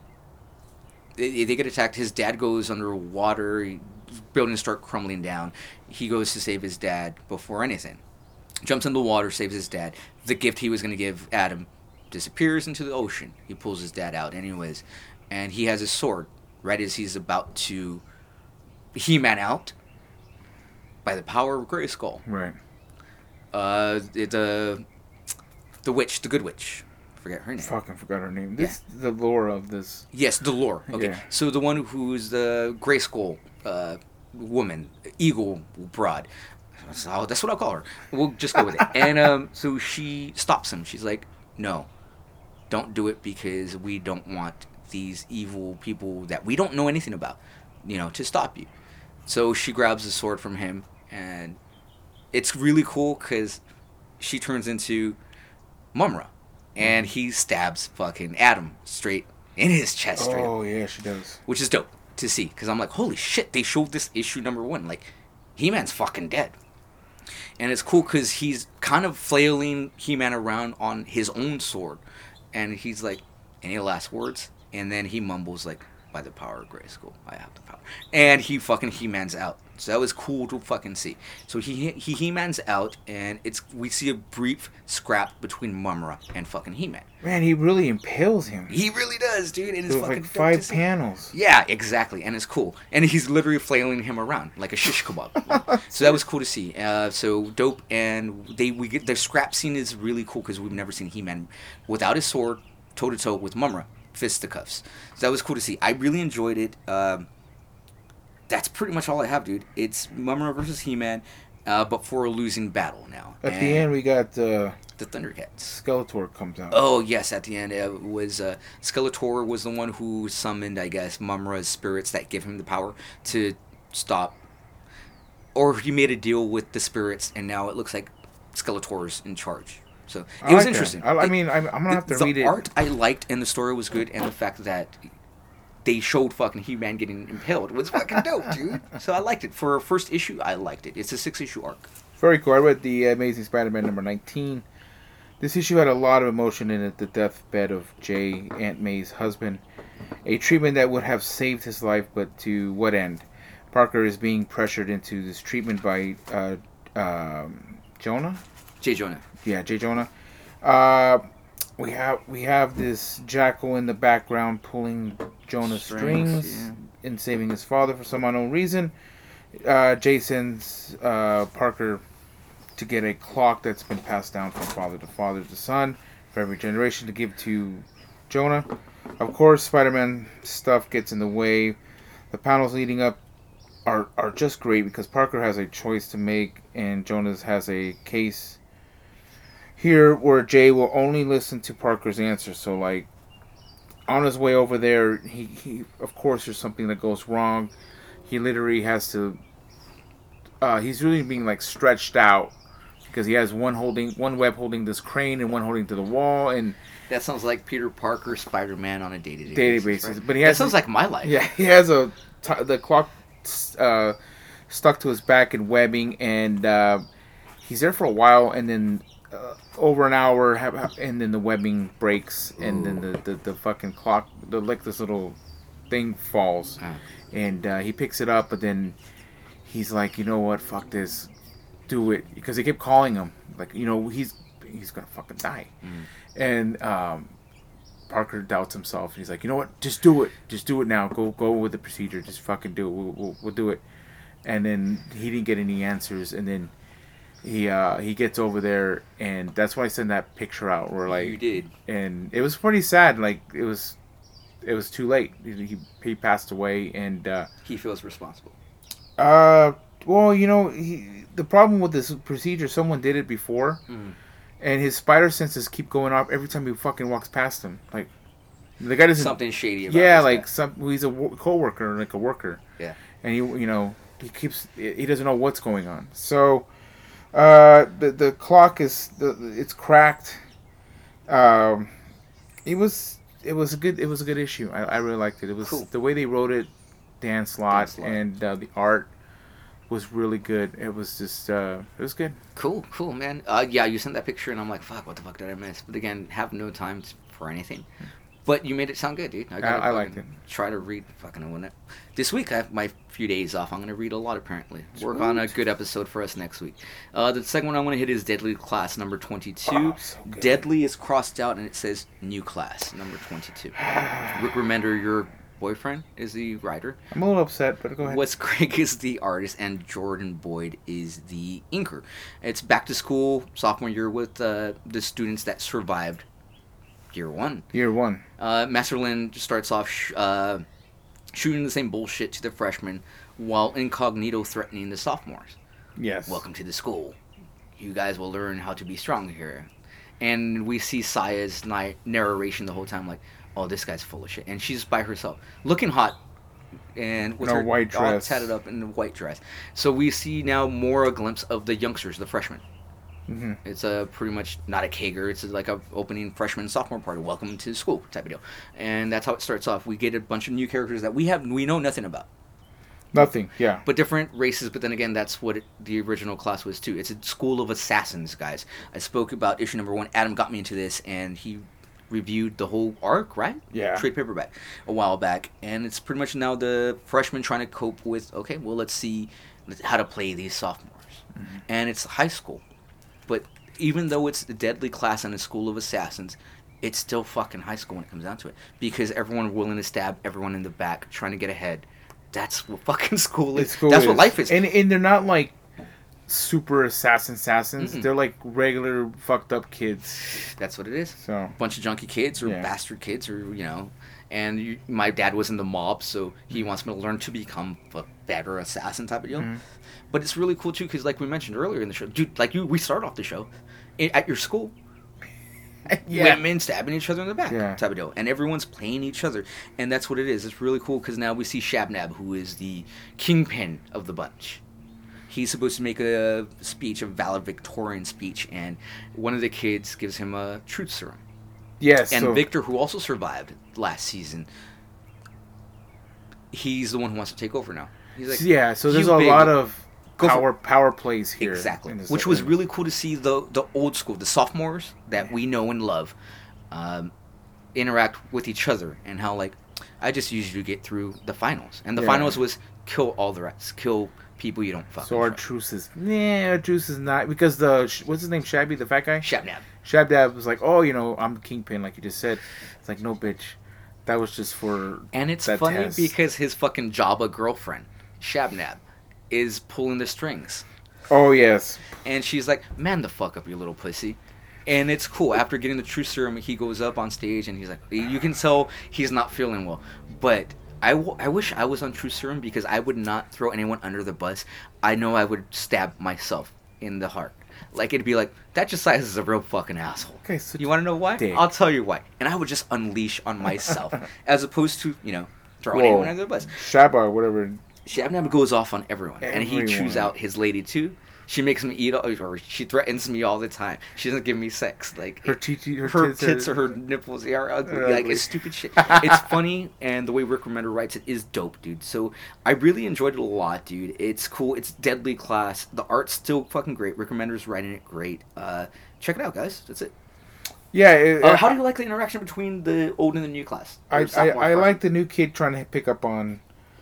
they, they get attacked. His dad goes underwater. He, buildings start crumbling down. He goes to save his dad before anything. Jumps in the water, saves his dad. The gift he was going to give Adam disappears into the ocean. He pulls his dad out anyways. And he has his sword right as he's about to He-Man out by the power of Grayskull. Right. Uh, the, the witch, the good witch. I forget her name. Fucking forgot her name. This yeah. is the lore of this. Yes, the lore. Okay. Yeah. So the one who's the Grayskull uh, woman, Eagle Broad. So that's what I'll call her. We'll just go with it. And um, so she stops him. She's like, no, don't do it because we don't want these evil people that we don't know anything about, you know, to stop you. So she grabs the sword from him, and it's really cool because she turns into Mumm-Ra, and he stabs fucking Adam straight in his chest. Straight oh, up, yeah, she does. Which is dope to see because I'm like, holy shit, they showed this issue number one. Like, He-Man's fucking dead. And it's cool because he's kind of flailing He-Man around on his own sword. And he's like, any last words? And then he mumbles like, by the power of Grayskull, I have the power. And he fucking He-Man's out. So that was cool to fucking see. So he he He-Man's out, and it's we see a brief scrap between Mumm-Ra and fucking He-Man. Man, he really impales him. He really does, dude. And it's There's fucking like five panels. Yeah, exactly. And it's cool. And he's literally flailing him around like a shish kebab. So that was cool to see. Uh, so dope. And they we get the scrap scene is really cool because we've never seen He-Man without his sword, toe to toe with Mumm-Ra, fisticuffs. So that was cool to see. I really enjoyed it. Um, that's pretty much all I have, dude. It's Mumm-Ra versus He-Man, uh, but for a losing battle now. At and the end, we got uh, the Thundercats. Skeletor comes out. Oh yes, at the end it was uh, Skeletor was the one who summoned, I guess, Mumm-Ra's spirits that give him the power to stop. Or he made a deal with the spirits, and now it looks like Skeletor's in charge. So it I was like interesting. that. I, I It- mean, I'm, I'm gonna have to the read it. The art I liked, and the story was good, and the fact that they showed fucking He-Man getting impaled was fucking dope, dude. So I liked it. For a first issue, I liked it. It's a six-issue arc. Very cool. I read the Amazing Spider-Man number nineteen. This issue had a lot of emotion in it. The deathbed of Jay, Aunt May's husband. A treatment that would have saved his life, but to what end? Parker is being pressured into this treatment by uh, um, Jonah? Jay Jonah. Yeah, Jay Jonah. Uh, we have we have this Jackal in the background pulling Jonah's strings, Strings, yeah. and saving his father for some unknown reason. Uh, Jay sends uh, Parker to get a clock that's been passed down from father to father to son for every generation to give to Jonah. Of course, Spider-Man stuff gets in the way. The panels leading up are are just great because Parker has a choice to make and Jonas has a case here where Jay will only listen to Parker's answer. So, like, on his way over there, he, he of course there's something that goes wrong. He literally has to. Uh, he's really being like stretched out because he has one holding one web holding this crane and one holding to the wall, and That sounds like Peter Parker, Spider-Man on a day-to-day daily basis. basis. Right? But he has that sounds like my life. Yeah, he has a t- the clock uh, stuck to his back in webbing, and uh, he's there for a while, and then uh, over an hour, have, have- and then the webbing breaks, and then the, the, the fucking clock, the like this little thing falls, Ah. and uh, he picks it up, but then he's like, you know what, fuck this, do it, because they kept calling him, like, you know, he's he's gonna fucking die, Mm. and um, Parker doubts himself. He's like, you know what? Just do it. Just do it now. Go go with the procedure. Just fucking do it. We'll, we'll, we'll do it. And then he didn't get any answers. And then he uh, he gets over there, and that's why I sent that picture out. Where like You did. and it was pretty sad. Like it was, it was too late. He he passed away, and uh, He feels responsible. uh, well, you know, he, the problem with this procedure, someone did it before. Mm. And his spider senses keep going off every time he fucking walks past him. Like, the guy doesn't... Something shady about Yeah, this like, guy. some he's a wo- co-worker, like a worker. Yeah. And he, you know, he keeps... He doesn't know what's going on. So, uh, the the clock is... The, it's cracked. Um, it was... It was a good. It was a good issue. I, I really liked it. It was Cool. the way they wrote it, Dan Slott, Dan Slott. and uh, the art was really good. It was just. Uh, it was good. Cool, cool, man. Uh, yeah, you sent that picture, and I'm like, fuck, what the fuck did I miss? But again, have no time t- for anything. But you made it sound good, dude. I- gotta I liked fucking Try to read fucking one. This week, I have my few days off. I'm going to read a lot, apparently. Work on a good episode for us next week. Uh, the second one I want to hit is Deadly Class, number twenty-two. Oh, so good. Deadly is crossed out, and it says New Class, number twenty-two. Rick Remender, your boyfriend, is the writer. I'm a little upset, but go ahead. Wes Craig is the artist, and Jordan Boyd is the inker. It's back to school, sophomore year, with uh, the students that survived year one. Year one. Uh, Master Lin just starts off sh- uh, shooting the same bullshit to the freshmen, while incognito threatening the sophomores. Yes. Welcome to the school. You guys will learn how to be strong here. And we see Saya's ni- narration the whole time, like, oh, this guy's full of shit. And she's by herself, looking hot, and with In a her white all dress. tatted up in a white dress. So we see now more a glimpse of the youngsters, the freshmen. hmm It's a pretty much not a Kager. It's like a opening freshman sophomore party, welcome to school type of deal, and that's how it starts off. We get a bunch of new characters that we have we know nothing about, Nothing. Yeah. but different races. But then again, that's what it, the original class was too. It's a school of assassins, guys. I spoke about issue number one. Adam got me into this, and he reviewed the whole arc, right? Yeah. Trade paperback a while back, and it's pretty much now the freshmen trying to cope with. Okay, well, let's see how to play these sophomores, Mm-hmm. and it's high school. But even though it's the Deadly Class and a school of assassins, it's still fucking high school when it comes down to it. Because everyone willing to stab everyone in the back, trying to get ahead. That's what fucking school is. It's cool That's is. what life is. And and they're not like super assassin assassins. Mm-mm. They're like regular fucked up kids. That's what it is. So Bunch of junkie kids or Yeah. bastard kids or, you know. And you, my dad was in the mob, so he wants me to learn to become a better assassin type of deal. Mhm. But it's really cool, too, because like we mentioned earlier in the show, dude, like you, we start off the show i- at your school. yeah. Women stabbing each other in the back Yeah. type of deal. And everyone's playing each other. And that's what it is. It's really cool because now we see Shabnab, who is the kingpin of the bunch. he's supposed to make a speech, a valedictorian speech, and one of the kids gives him a truth serum. Yes. And so, Victor, who also survived last season, he's the one who wants to take over now. He's like, yeah, so there's "You a big- lot of go power for-" power plays here. Exactly. in this- Which was in- really cool to see the the old school, the sophomores that we know and love, um, interact with each other, and how, like, I just used you to get through the finals. And the Yeah. finals was kill all the rest. Kill people you don't fucking So our trust. truce is nah. Our truce is not because the what's his name? Shabby, the fat guy. Shabnab. Shabnab was like, oh, you know, I'm the kingpin, like you just said. It's like, no, bitch, that was just for. And it's that funny test. because his fucking Jabba girlfriend, Shabnab, is pulling the strings. Oh yes. And she's like, man the fuck up, you little pussy. And it's cool. After getting the truth serum, he goes up on stage and he's like, you can tell he's not feeling well. But I, w- I wish I was on truth serum because I would not throw anyone under the bus. I know I would stab myself in the heart. Like, it'd be like, that Josiah is a real fucking asshole. Okay, so you want to know why? dick. I'll tell you why. And I would just unleash on myself as opposed to, you know, throwing Whoa. anyone under the bus. Shabba or whatever. Shabnam goes off on everyone, and he chews Everyone. out his lady too. She makes me eat, all, or she threatens me all the time. She doesn't give me sex. Like Her titi- her her tits tits are- or her nipples are ugly. They're Like ugly. it's stupid shit. It's funny, and the way Rick Remender writes it is dope, dude. So I really enjoyed it a lot, dude. It's cool. It's deadly class. The art's still fucking great. Rick Remender's writing it great. Uh, check it out, guys. That's it. Yeah. It, Uh, how do you like the interaction between the old and the new class? I Or I, sophomore I class? like the new kid trying to pick up on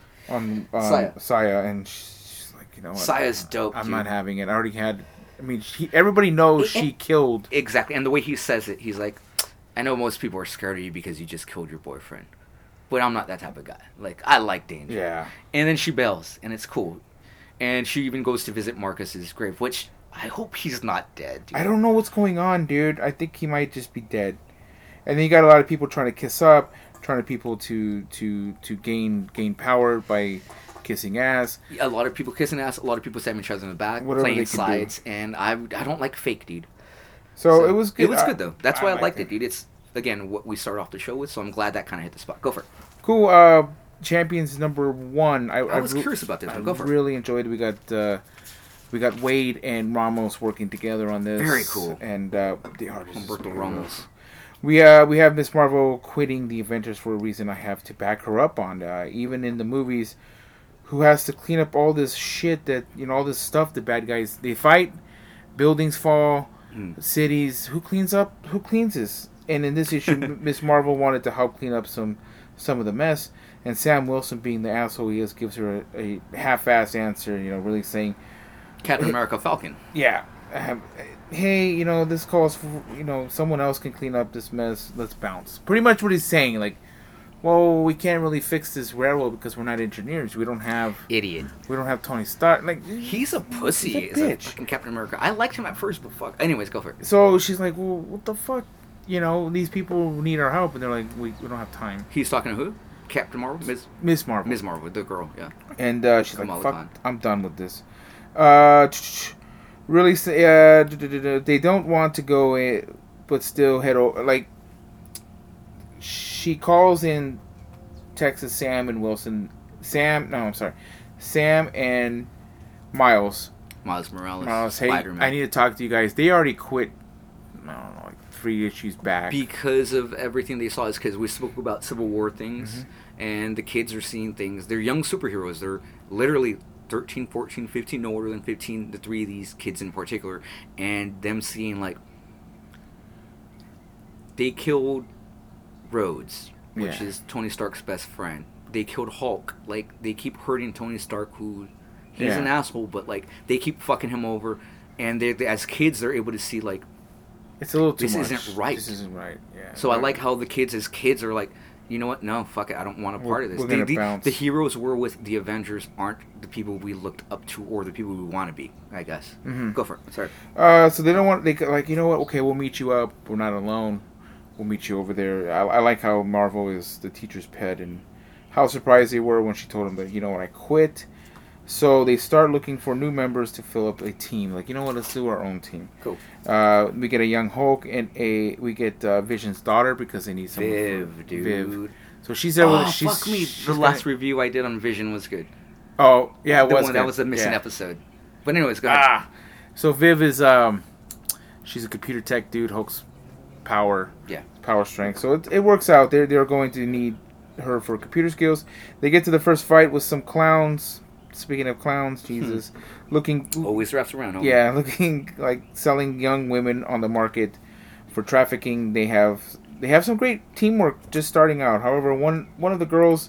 on um, Saya. Saya, and she's like, you know what? Saya's dope, I'm dude. not having it. I already had. I mean, she, everybody knows she killed. Exactly, and the way he says it, he's like, I know most people are scared of you because you just killed your boyfriend, but I'm not that type of guy. Like, I like danger. Yeah. And then she bails, and it's cool. And she even goes to visit Marcus's grave, which I hope he's not dead, dude. I don't know what's going on, dude. I think he might just be dead. And then you got a lot of people trying to kiss up, trying to people to to to gain gain power by kissing ass. A lot of people kissing ass, a lot of people stabbing each other in the back, Whatever playing they can sides, and I I don't like fake, dude. So, it was good. It was I- good, though. That's I why I, liked liked it. it, dude. It's, again, what we started off the show with, so I'm glad that kind of hit the spot. Go for it. Cool. Uh, Champions number one. I, I was re- curious about this I one. Go for it. really enjoyed it. We got uh, we got Wade and Ramos working together on this. Very cool. And uh, the artist is Humberto Ramos. We uh we have Miss Marvel quitting the Avengers for a reason I have to back her up on. Uh, even in the movies, who has to clean up all this shit that you know all this stuff the bad guys they fight, buildings fall, Mm. cities. Who cleans up? Who cleans this? And in this issue, Miss Marvel wanted to help clean up some some of the mess. And Sam Wilson, being the asshole he is, gives her a, a half-assed answer. You know, really saying, Captain America Falcon. yeah. Um, hey, you know, this calls for, you know, someone else can clean up this mess. Let's bounce. Pretty much what he's saying. Like, well, we can't really fix this railroad because we're not engineers. We don't have... Idiot. We don't have Tony Stark. Like, He's a pussy. He's a He's a bitch. fucking Captain America. I liked him at first, but fuck. Anyways, go for it. So she's like, well, what the fuck? You know, these people need our help. And they're like, we, we don't have time. He's talking to who? Captain Marvel? Miz Miss Marvel. Miz Marvel, the girl, yeah. And uh, she's Kamala like, fuck, Khan. I'm done with this. Uh, really, say, uh, they don't want to go in, but still head over. Like, she calls in Texas Sam and Wilson. Sam, no, I'm sorry. Sam and Miles. Miles Morales. Miles, hey, Spider-Man. I need to talk to you guys. They already quit, I don't know, like three issues back. Because of everything they saw, is because we spoke about Civil War things, Mm-hmm. and the kids are seeing things. They're young superheroes. They're literally thirteen, fourteen, fifteen, no older than fifteen, the three of these kids in particular, and them seeing, like, they killed Rhodes, which Yeah. is Tony Stark's best friend. They killed Hulk. Like, they keep hurting Tony Stark, who, he's Yeah. an asshole, but, like, they keep fucking him over, and they they as kids, they're able to see, like, It's a little too this much. isn't right. This isn't right, yeah. So I like how the kids, as kids, are like, you know what? No, fuck it. I don't want a part We're- of this. we're The, gonna the, bounce. the heroes we're with, the Avengers, aren't the people we looked up to or the people we want to be, I guess. Mm-hmm. Go for it. Sorry. Uh, so they don't want, they like, you know what? Okay, we'll meet you up. We're not alone. We'll meet you over there. I, I like how Marvel is the teacher's pet and how surprised they were when she told them that, you know what, I quit. So they start looking for new members to fill up a team. Like, you know what, let's do our own team. Cool. Uh, we get a young Hulk and a, we get uh, Vision's daughter because they need someone Viv, for, dude. Viv. So she's there Oh, with, she's, fuck me. she's The gonna- last review I did on Vision was good. Oh, yeah, it the was one, good. That was a missing Yeah. episode. But anyways, go ahead. Ah, so Viv is um, she's a computer tech dude. Hulk's power, yeah, power strength. So it, it works out. They're they're going to need her for computer skills. They get to the first fight with some clowns. Speaking of clowns, Jesus, hmm. looking always wraps around. Homie. Yeah, looking like selling young women on the market for trafficking. They have they have some great teamwork just starting out. However, one one of the girls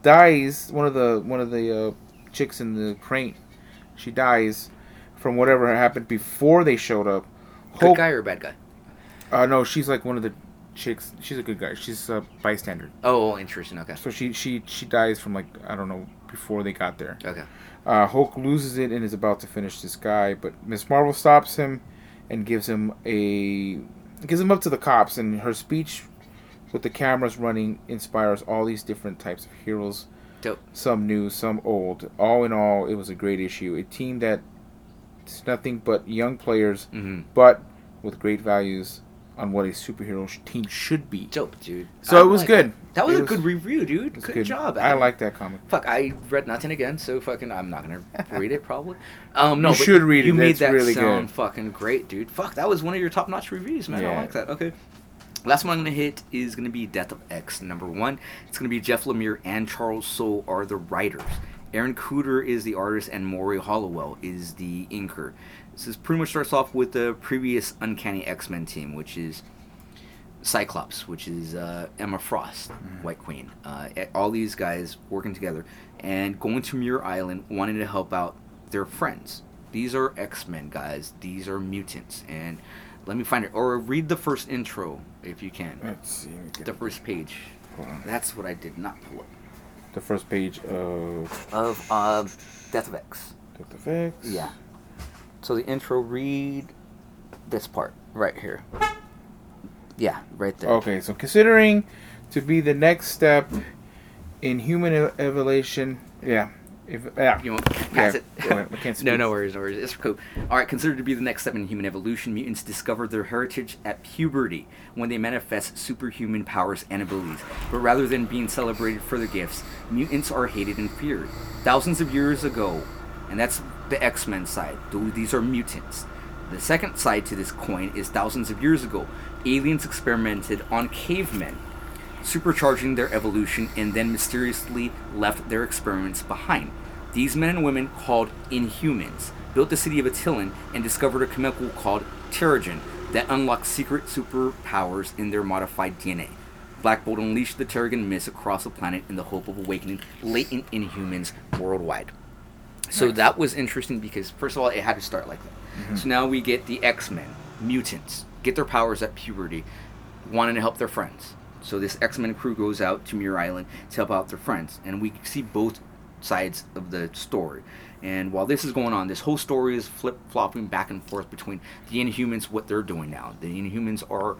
dies. One of the one of the uh, chicks in the crate, she dies from whatever happened before they showed up. Good Hulk, guy or bad guy? Uh, no, she's like one of the chicks. She's a good guy. She's a bystander. Oh, interesting. Okay. So she she she dies from like I don't know before they got there. Okay. Uh, Hulk loses it and is about to finish this guy, but Miss Marvel stops him and gives him a gives him up to the cops. And her speech with the cameras running inspires all these different types of heroes. Dope. Some new, some old. All in all, it was a great issue. A team that it's nothing but young players, mm-hmm. but with great values on what a superhero team should be. Dope, dude. So I it was like good. That, that was it a was, good review, dude. Good, good job. I like that comic. Fuck, I read nothing again, so fucking I'm not gonna read it probably. Um, no, you but should read you it. You made That's that really sound good. fucking great, dude. Fuck, that was one of your top-notch reviews, man. Yeah. I like that. Okay. Last one I'm gonna hit is gonna be Death of X number one. It's gonna be Jeff Lemire and Charles Soule are the writers. Aaron Kuder is the artist, and Maury Hollowell is the inker. This is pretty much starts off with the previous Uncanny X-Men team, which is Cyclops, which is uh, Emma Frost, mm. White Queen. Uh, all these guys working together and going to Muir Island, wanting to help out their friends. These are X-Men guys. These are mutants. And let me find it, or read the first intro if you can. Let's see. The first page. Hold on. That's what I did not pull up. The first page of of uh, Death of X. Death of X. Yeah. So the intro, read this part right here. Yeah, right there. Okay, so considering to be the next step in human e- evolution, yeah. If, yeah. You want to pass yeah, it? Go ahead. I can't speak. no, no worries, no worries. It's cool. All right, considered to be the next step in human evolution, mutants discover their heritage at puberty when they manifest superhuman powers and abilities. But rather than being celebrated for their gifts, mutants are hated and feared. Thousands of years ago, and that's the X-Men side. These are mutants. The second side to this coin is thousands of years ago. Aliens experimented on cavemen, supercharging their evolution, and then mysteriously left their experiments behind. These men and women, called Inhumans, built the city of Attilan and discovered a chemical called Terrigen that unlocked secret superpowers in their modified D N A. Black Bolt unleashed the Terrigen mist across the planet in the hope of awakening latent Inhumans worldwide. So nice. That was interesting because, first of all, it had to start like that. Mm-hmm. So now we get the X-Men, mutants, get their powers at puberty, wanting to help their friends. So this X-Men crew goes out to Muir Island to help out their friends. And we see both sides of the story. And while this is going on, this whole story is flip-flopping back and forth between the Inhumans, what they're doing now. The Inhumans are,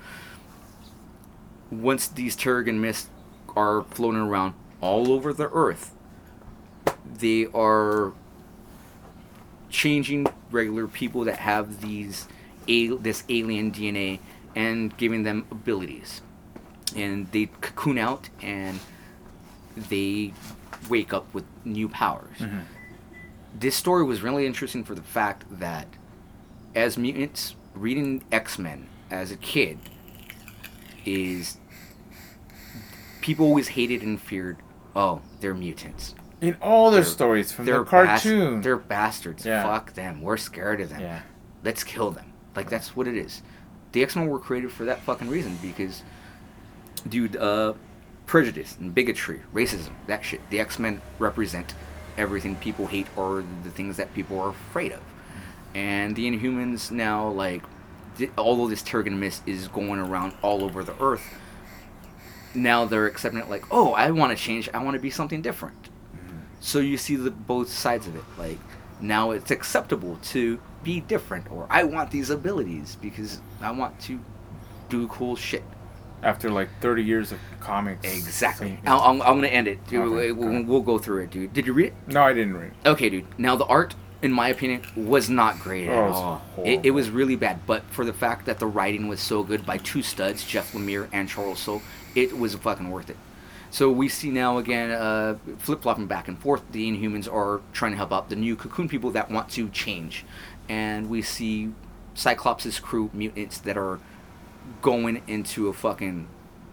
once these Terrigen mists are floating around all over the Earth, they are changing regular people that have these a- this alien D N A and giving them abilities. And they cocoon out and they wake up with new powers. Mm-hmm. This story was really interesting for the fact that as mutants, reading X-Men as a kid is people always hated and feared, oh, they're mutants. In all their they're, stories from they're the cartoon. Bas- they're bastards. Yeah. Fuck them. We're scared of them. Yeah. Let's kill them. Like, that's what it is. The X-Men were created for that fucking reason because, dude, uh, prejudice and bigotry, racism, that shit. The X-Men represent everything people hate or the things that people are afraid of. And the Inhumans now, like, th- although this Terrigen mist is going around all over the Earth, now they're accepting it like, oh, I want to change. I want to be something different. So you see the both sides of it. Like, now it's acceptable to be different, or I want these abilities because I want to do cool shit. After like thirty years of comics. Exactly. I'm, I'm, I'm going to end it. Dude, okay, we'll, we'll go through it, dude. Did you read it? No, I didn't read it. Okay, dude. Now, the art, in my opinion, was not great oh, at it all. It, it was really bad. But for the fact that the writing was so good by two studs, Jeff Lemire and Charles Soule, it was fucking worth it. So we see now again, uh, flip-flopping back and forth, the Inhumans are trying to help out the new Cocoon people that want to change. And we see Cyclops' crew, mutants, that are going into a fucking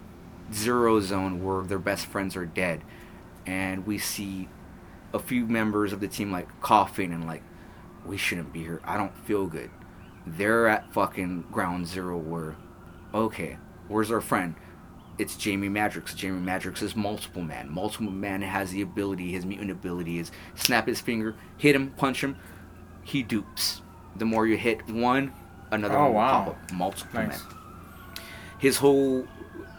zero zone where their best friends are dead. And we see a few members of the team, like, coughing and, like, we shouldn't be here. I don't feel good. They're at fucking ground zero where, okay, where's our friend? It's Jamie Madrox. Jamie Madrox is Multiple Man. Multiple Man has the ability, his mutant ability is snap his finger, hit him, punch him, he dupes. The more you hit one, another oh, one will wow. pop up. Multiple Nice. Man. His whole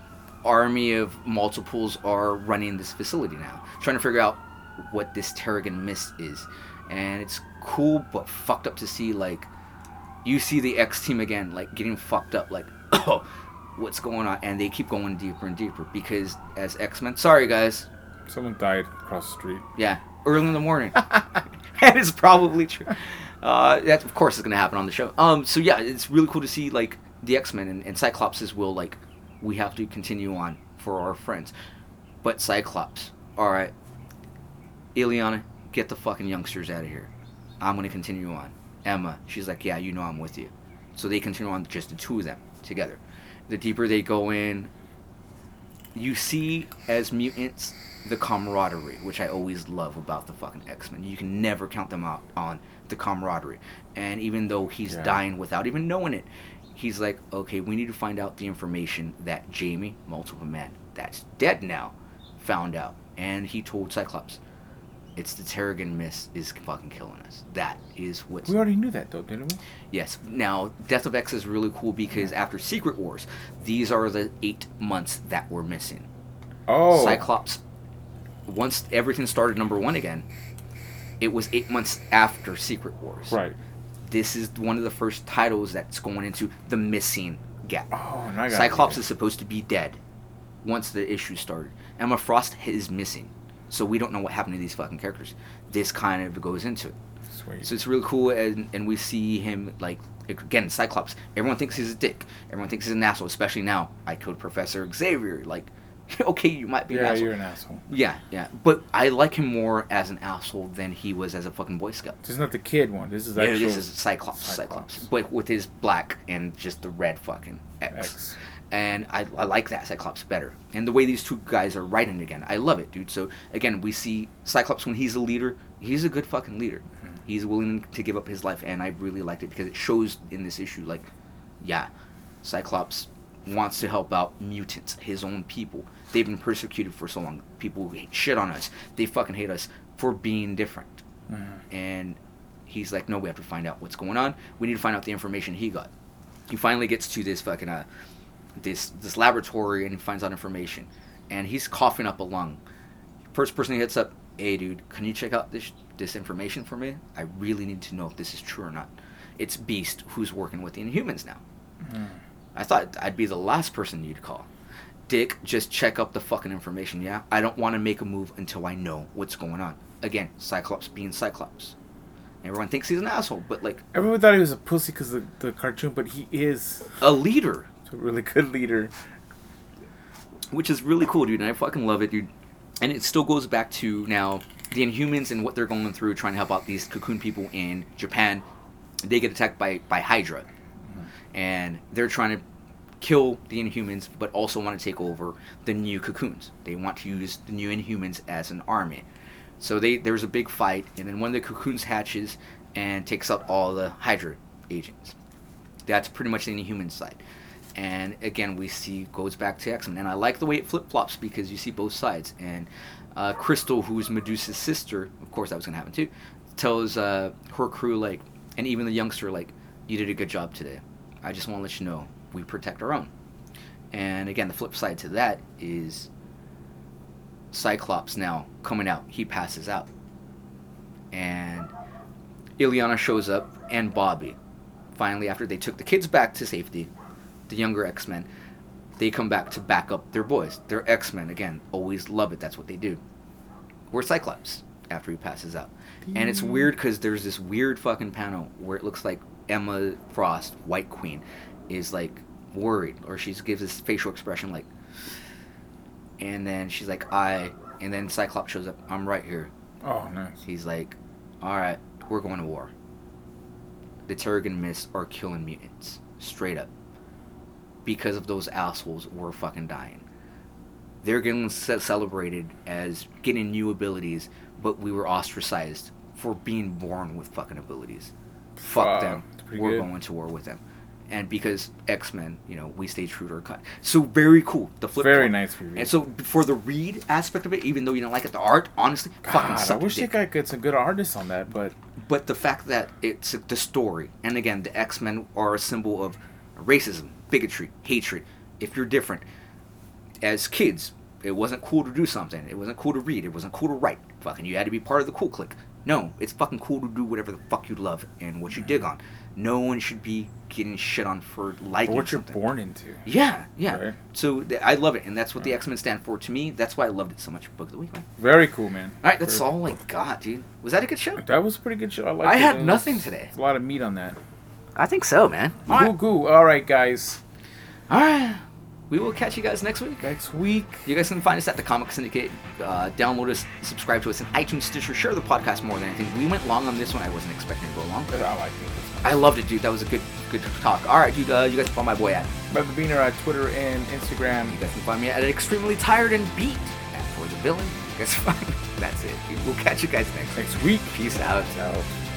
army of multiples are running this facility now, trying to figure out what this Terrigen Mist is. And it's cool, but fucked up to see, like, you see the X team again, like, getting fucked up, like, oh, what's going on? And they keep going deeper and deeper because as X-Men, sorry guys, someone died across the street. Yeah, early in the morning. And it's probably true. Uh, that of course is going to happen on the show. Um, so yeah, it's really cool to see like the X-Men and, and Cyclops' will, like, we have to continue on for our friends. But Cyclops, all right, Illyana, get the fucking youngsters out of here. I'm going to continue on. Emma, she's like, yeah, you know I'm with you. So they continue on, just the two of them together. The deeper they go in, you see as mutants the camaraderie, which I always love about the fucking X-Men. You can never count them out on the camaraderie. And even though he's Yeah. dying without even knowing it, he's like, okay, we need to find out the information that Jamie, Multiple Man, that's dead now, found out. And he told Cyclops, it's the Terrigen Mist is fucking killing us. That is what's... We already knew that, though, didn't we? Yes. Now, Death of X is really cool because after Secret Wars, these are the eight months that were missing. Oh. Cyclops, once everything started number one again, it was eight months after Secret Wars. Right. This is one of the first titles that's going into the missing gap. Oh, and I got Cyclops it. is supposed to be dead once the issue started. Emma Frost is missing. So we don't know what happened to these fucking characters. This kind of goes into it. Sweet. So it's really cool, and, and we see him, like, again, Cyclops. Everyone thinks he's a dick. Everyone thinks he's an asshole, especially now. I killed Professor Xavier. Like, okay, you might be yeah, an asshole. you're an asshole. Yeah, yeah. But I like him more as an asshole than he was as a fucking Boy Scout. This is not the kid one. This is Yeah, actual... this is Cyclops, Cyclops. Cyclops. But with his black and just the red fucking X. X. And I, I like that Cyclops better. And the way these two guys are writing again, I love it, dude. So, again, we see Cyclops when he's a leader. He's a good fucking leader. Mm-hmm. He's willing to give up his life, and I really liked it because it shows in this issue, like, yeah, Cyclops wants to help out mutants, his own people. They've been persecuted for so long. People hate shit on us. They fucking hate us for being different. Mm-hmm. And he's like, no, we have to find out what's going on. We need to find out the information he got. He finally gets to this fucking... Uh, this this laboratory and he finds out information and he's coughing up a lung. First person he hits up, hey dude, can you check out this this information for me? I really need to know if this is true or not. It's Beast who's working with the Inhumans now. Mm. I thought I'd be the last person you'd call. Dick, just check up the fucking information, yeah? I don't want to make a move until I know what's going on. Again, Cyclops being Cyclops. Everyone thinks he's an asshole, but like... Everyone thought he was a pussy because of the cartoon, but he is... a leader. A really good leader. Which is really cool, dude, and I fucking love it, dude. And it still goes back to now the Inhumans and what they're going through, trying to help out these Cocoon people in Japan. They get attacked by, by Hydra. Mm-hmm. And they're trying to kill the Inhumans, but also want to take over the new Cocoons. They want to use the new Inhumans as an army. So they there's a big fight, and then one of the Cocoons hatches and takes out all the Hydra agents. That's pretty much the Inhuman side. And again, we see goes back to X-Men, and I like the way it flip-flops because you see both sides. And uh, Crystal, who's Medusa's sister, of course that was gonna happen too, tells uh, her crew, like, and even the youngster, like, you did a good job today. I just want to let you know we protect our own. And again, the flip side to that is Cyclops now coming out. He passes out, and Illyana shows up, and Bobby. Finally, after they took the kids back to safety, the younger X-Men, they come back to back up their boys. They're X-Men, again, always love it, that's what they do. We're Cyclops, after he passes out. And it's weird because there's this weird fucking panel where it looks like Emma Frost, White Queen, is like worried, or she gives this facial expression like, And then she's like, I. And then Cyclops shows up. I'm right here. Oh, nice. He's like, all right, we're going to war. The Terrigen Mist are killing mutants. Straight up. Because of those assholes, we're fucking dying. They're getting ce- celebrated as getting new abilities, but we were ostracized for being born with fucking abilities. Fuck Wow, them. pretty We're good. going to war with them. And because X-Men, you know, we stay true to our cut. So very cool. The flip Very top. nice review. And so for the read aspect of it, even though you don't like it, the art, honestly, fucking God, I sucked wish dick. they could get some good artists on that, but But the fact that it's the story, and again, the X-Men are a symbol of racism, bigotry, hatred. If you're different, as kids, it wasn't cool to do something. It wasn't cool to read. It wasn't cool to write. Fucking, you had to be part of the cool clique. No, it's fucking cool to do whatever the fuck you love and what you dig on. No one should be getting shit on for liking what you're something. born into. Yeah, yeah. Right. So th- I love it, and that's what the X-Men stand for to me. That's why I loved it so much. Book of the week, man. Very cool, man. All right, that's Very- all I got, dude. Was that a good show? That was a pretty good show. I liked I it. had It was- nothing today. A lot of meat on that. I think so, man. All Goo right. goo. All right, guys. All right. We will catch you guys next week. Next week. You guys can find us at the Comic Syndicate. Uh, download us, subscribe to us in iTunes, Stitcher. Share the podcast more than anything. We went long on this one. I wasn't expecting to go long. I like it. I loved it, dude. That was a good, good talk. All right, dude. Uh, you guys can find my boy at. Brother Beaner on Twitter and Instagram. You guys can find me at Extremely Tired and Beat. And for the villain, you guys find. That's it. Dude. We'll catch you guys next Next week. Peace out. Out.